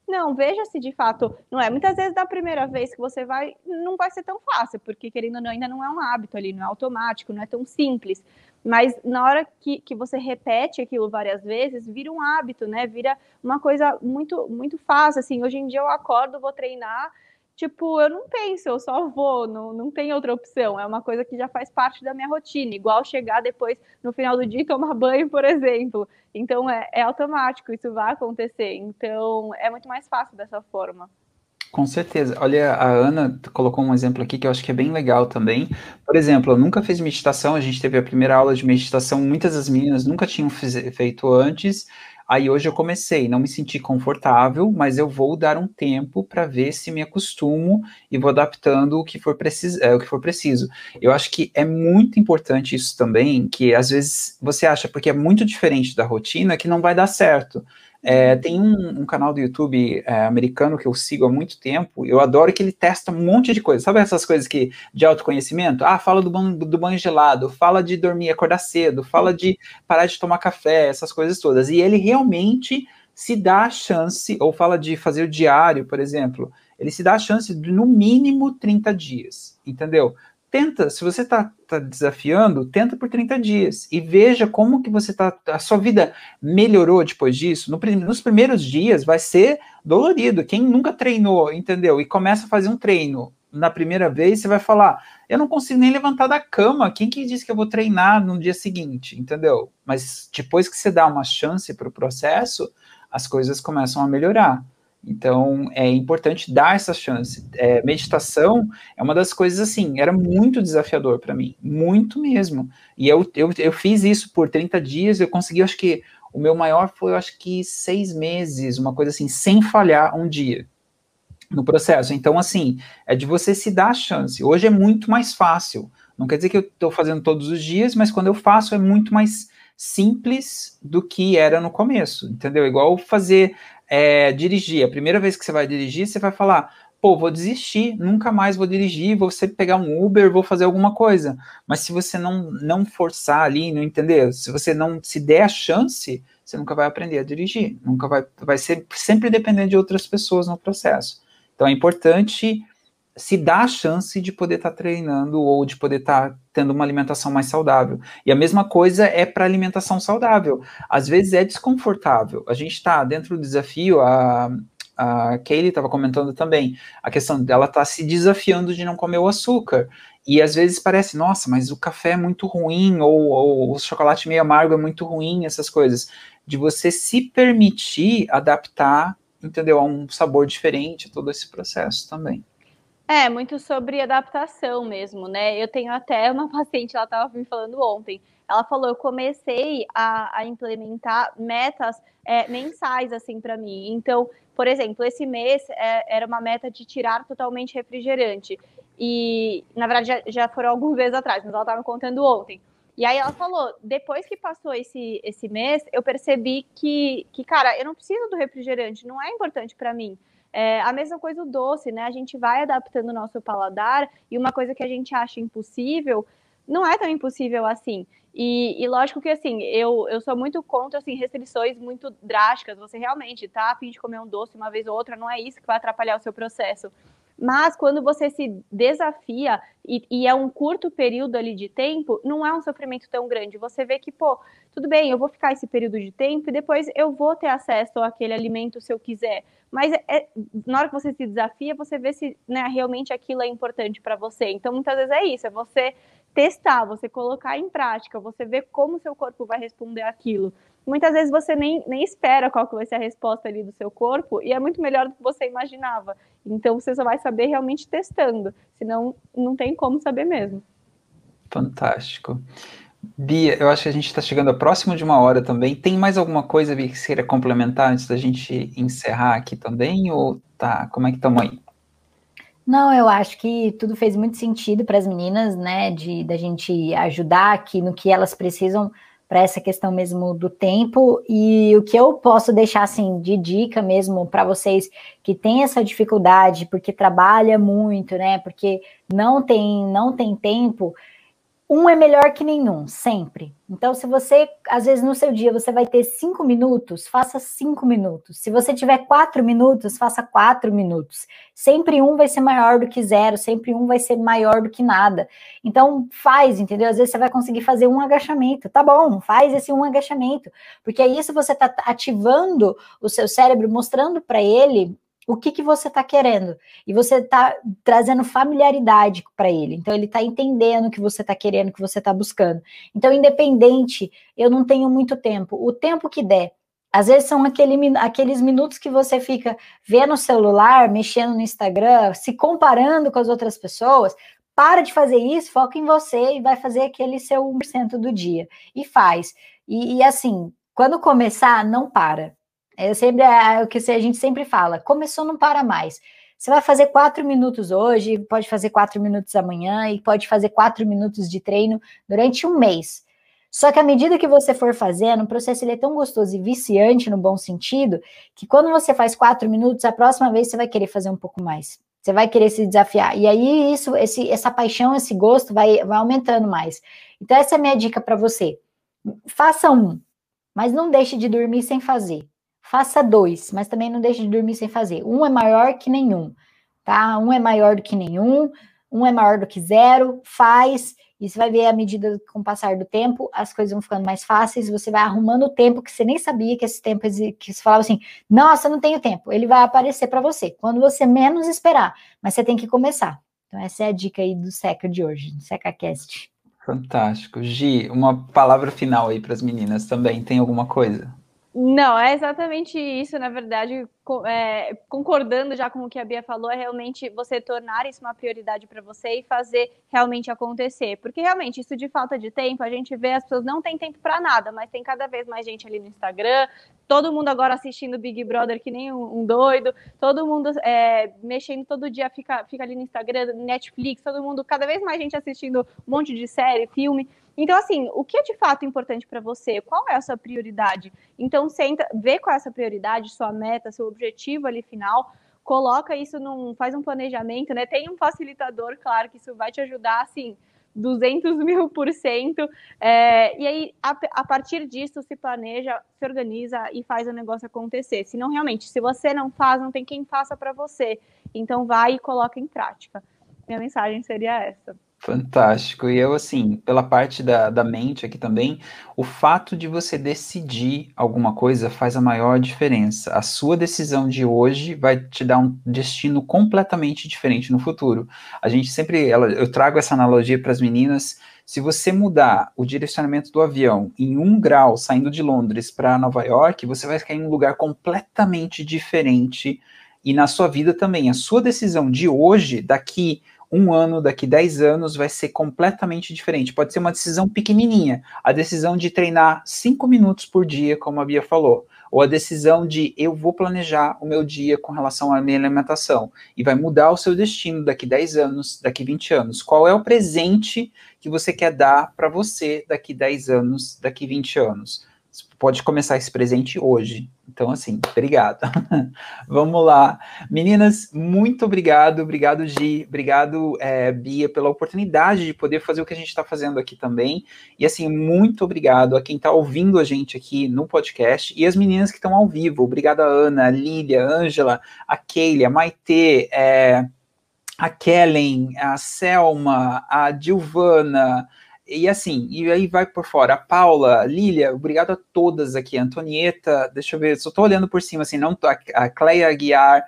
Não, veja se de fato não é. Muitas vezes, da primeira vez que você vai, não vai ser tão fácil, porque, querendo ou não, ainda não é um hábito ali, não é automático, não é tão simples. Mas na hora que você repete aquilo várias vezes, vira um hábito, né? Vira uma coisa muito, muito fácil, assim. Hoje em dia eu acordo, vou treinar, tipo, eu não penso, eu só vou, não tem outra opção. É uma coisa que já faz parte da minha rotina, igual chegar depois, no final do dia, e tomar banho, por exemplo. Então, é automático, isso vai acontecer. Então, é muito mais fácil dessa forma. Com certeza. Olha, a Ana colocou um exemplo aqui que eu acho que é bem legal também. Por exemplo, eu nunca fiz meditação, a gente teve a primeira aula de meditação, muitas das meninas nunca tinham feito antes. Aí hoje eu comecei, não me senti confortável, mas eu vou dar um tempo para ver se me acostumo e vou adaptando o que for preciso. Eu acho que é muito importante isso também, que às vezes você acha, porque é muito diferente da rotina, que não vai dar certo. Tem um canal do YouTube americano que eu sigo há muito tempo, eu adoro que ele testa um monte de coisa, sabe essas coisas de autoconhecimento? Fala do banho gelado, fala de dormir, acordar cedo, fala de parar de tomar café, essas coisas todas, e ele realmente se dá a chance, ou fala de fazer o diário, por exemplo, ele se dá a chance de no mínimo 30 dias, entendeu? Tenta, se você está desafiando, tenta por 30 dias e veja como que a sua vida melhorou depois disso. Nos primeiros dias vai ser dolorido. Quem nunca treinou, entendeu? E começa a fazer um treino na primeira vez, você vai falar, eu não consigo nem levantar da cama, quem que disse que eu vou treinar no dia seguinte, entendeu? Mas depois que você dá uma chance para o processo, as coisas começam a melhorar. Então, é importante dar essa chance. Meditação é uma das coisas, assim, era muito desafiador para mim, muito mesmo. E eu fiz isso por 30 dias, eu consegui, acho que, o meu maior foi, acho que 6 meses, uma coisa assim, sem falhar um dia no processo. Então, assim, é de você se dar a chance. Hoje é muito mais fácil. Não quer dizer que eu estou fazendo todos os dias, mas quando eu faço é muito mais simples do que era no começo, entendeu? Igual dirigir. A primeira vez que você vai dirigir, você vai falar, pô, vou desistir, nunca mais vou dirigir, vou sempre pegar um Uber, vou fazer alguma coisa. Mas se você não forçar ali, não entender, se você não se der a chance, você nunca vai aprender a dirigir, nunca vai ser sempre dependendo de outras pessoas no processo. Então é importante se dar a chance de poder estar treinando ou de poder estar tendo uma alimentação mais saudável. E a mesma coisa é para alimentação saudável. Às vezes é desconfortável. A gente está dentro do desafio, a Kaylee estava comentando também, a questão dela estar se desafiando de não comer o açúcar. E às vezes parece, nossa, mas o café é muito ruim, ou o chocolate meio amargo é muito ruim, essas coisas. De você se permitir adaptar, entendeu, a um sabor diferente, todo esse processo também. É, muito sobre adaptação mesmo, né? Eu tenho até uma paciente, ela estava me falando ontem, ela falou, eu comecei a implementar metas mensais, assim, para mim. Então, por exemplo, esse mês era uma meta de tirar totalmente refrigerante. E, na verdade, já foram alguns meses atrás, mas ela estava me contando ontem. E aí ela falou, depois que passou esse mês, eu percebi que, cara, eu não preciso do refrigerante, não é importante para mim. A mesma coisa o doce, né? A gente vai adaptando o nosso paladar e uma coisa que a gente acha impossível não é tão impossível assim. E lógico que, assim, eu sou muito contra, assim, restrições muito drásticas. Você realmente tá a fim de comer um doce uma vez ou outra, não é isso que vai atrapalhar o seu processo. Mas quando você se desafia e é um curto período ali de tempo, não é um sofrimento tão grande. Você vê que, pô, tudo bem, eu vou ficar esse período de tempo e depois eu vou ter acesso àquele alimento se eu quiser. Mas na hora que você se desafia, você vê se, né, realmente aquilo é importante para você. Então, muitas vezes é isso, é você testar, você colocar em prática, você ver como o seu corpo vai responder aquilo. Muitas vezes você nem espera qual que vai ser a resposta ali do seu corpo e é muito melhor do que você imaginava. Então, você só vai saber realmente testando, senão não tem como saber mesmo. Fantástico. Bia, eu acho que a gente está chegando próximo de 1 hora também. Tem mais alguma coisa, Bia, que você queira complementar antes da gente encerrar aqui também? Ou tá, como é que estamos aí? Não, eu acho que tudo fez muito sentido para as meninas, né, da gente ajudar aqui no que elas precisam para essa questão mesmo do tempo, e o que eu posso deixar, assim, de dica mesmo para vocês que têm essa dificuldade, porque trabalha muito, né, porque não tem tempo, Um é melhor que nenhum, sempre. Então, se você, às vezes no seu dia, você vai ter 5 minutos, faça 5 minutos. Se você tiver 4 minutos, faça 4 minutos. Sempre um vai ser maior do que 0, sempre um vai ser maior do que nada. Então, faz, entendeu? Às vezes você vai conseguir fazer um agachamento. Tá bom, faz esse um agachamento. Porque é isso, você tá ativando o seu cérebro, mostrando para ele o que você está querendo, e você está trazendo familiaridade para ele, então ele está entendendo o que você está querendo, o que você está buscando. Então, independente, eu não tenho muito tempo, o tempo que der, às vezes são aqueles minutos que você fica vendo o celular, mexendo no Instagram, se comparando com as outras pessoas. Para de fazer isso, foca em você e vai fazer aquele seu 1% do dia, e faz, e assim, quando começar, não para. É o que a gente sempre fala, começou, não para mais. Você vai fazer 4 minutos hoje, pode fazer 4 minutos amanhã, e pode fazer 4 minutos de treino durante um mês. Só que à medida que você for fazendo, o processo ele é tão gostoso e viciante no bom sentido, que quando você faz 4 minutos, a próxima vez você vai querer fazer um pouco mais. Você vai querer se desafiar. E aí essa paixão, esse gosto vai aumentando mais. Então essa é a minha dica para você. Faça um, mas não deixe de dormir sem fazer. Faça 2, mas também não deixe de dormir sem fazer. Um é maior que nenhum, tá? Um é maior do que nenhum, um é maior do que 0, faz, e você vai ver à medida com o passar do tempo, as coisas vão ficando mais fáceis, você vai arrumando o tempo que você nem sabia que esse tempo, que você falava assim, nossa, não tenho tempo, ele vai aparecer para você, quando você menos esperar, mas você tem que começar. Então essa é a dica aí do Seca de hoje, do SecaCast. Fantástico. Gi, uma palavra final aí para as meninas também, tem alguma coisa? Não, é exatamente isso, na verdade, concordando já com o que a Bia falou, é realmente você tornar isso uma prioridade para você e fazer realmente acontecer, porque realmente isso de falta de tempo, a gente vê as pessoas não têm tempo para nada, mas tem cada vez mais gente ali no Instagram, todo mundo agora assistindo Big Brother que nem um doido, todo mundo mexendo todo dia, fica ali no Instagram, Netflix, todo mundo, cada vez mais gente assistindo um monte de série, filme. Então, assim, o que é de fato importante para você? Qual é a sua prioridade? Então, senta, vê qual é essa prioridade, sua meta, seu objetivo ali final, coloca isso faz um planejamento, né? Tem um facilitador, claro, que isso vai te ajudar, assim, 200.000%. E aí, a partir disso, se planeja, se organiza e faz o negócio acontecer. Senão, realmente, se você não faz, não tem quem faça para você. Então, vai e coloca em prática. Minha mensagem seria essa. Fantástico. E eu, assim, pela parte da mente aqui também, o fato de você decidir alguma coisa faz a maior diferença. A sua decisão de hoje vai te dar um destino completamente diferente no futuro. A gente sempre, eu trago essa analogia para as meninas, se você mudar o direcionamento do avião em 1 grau, saindo de Londres para Nova York, você vai cair em um lugar completamente diferente. E na sua vida também, a sua decisão de hoje, daqui 1 ano, daqui 10 anos, vai ser completamente diferente. Pode ser uma decisão pequenininha, a decisão de treinar 5 minutos por dia, como a Bia falou, ou a decisão de eu vou planejar o meu dia com relação à minha alimentação, e vai mudar o seu destino daqui 10 anos, daqui 20 anos. Qual é o presente que você quer dar para você daqui 10 anos, daqui 20 anos? Você pode começar esse presente hoje. Então, assim, obrigado. Vamos lá. Meninas, muito obrigado. Obrigado, Gi. Obrigado, Bia, pela oportunidade de poder fazer o que a gente está fazendo aqui também. E, assim, muito obrigado a quem está ouvindo a gente aqui no podcast e as meninas que estão ao vivo. Obrigado a Ana, a Lília, a Ângela, a Keila, a Maitê, a Kellen, a Selma, a Dilvana. E assim, e aí vai por fora, a Paula, a Lília, obrigado a todas aqui, a Antonieta, deixa eu ver, só tô olhando por cima, assim, não a Cleia Aguiar,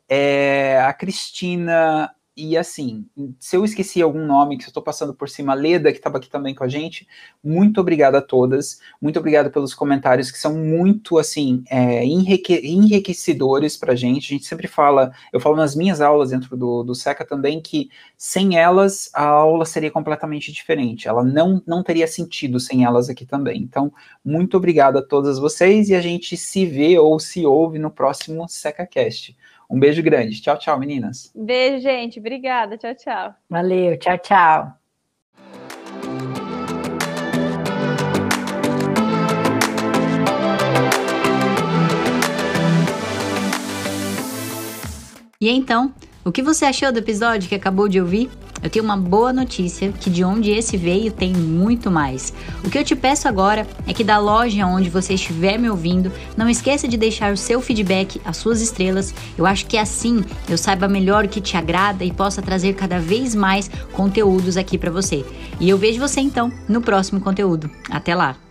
a Cristina, e assim, se eu esqueci algum nome, que eu estou passando por cima, a Leda, que estava aqui também com a gente, muito obrigado a todas, muito obrigado pelos comentários, que são muito, assim, enriquecedores pra gente sempre fala, eu falo nas minhas aulas dentro do Seca também, que sem elas, a aula seria completamente diferente, ela não teria sentido sem elas aqui também, então, muito obrigado a todas vocês, e a gente se vê ou se ouve no próximo SecaCast. Um beijo grande. Tchau, tchau, meninas. Beijo, gente. Obrigada. Tchau, tchau. Valeu. Tchau, tchau. E então, o que você achou do episódio que acabou de ouvir? eu tenho uma boa notícia, que de onde esse veio tem muito mais. O que eu te peço agora é que da loja onde você estiver me ouvindo, não esqueça de deixar o seu feedback, as suas estrelas. Eu acho que assim eu saiba melhor o que te agrada e possa trazer cada vez mais conteúdos aqui para você. E eu vejo você então no próximo conteúdo. Até lá!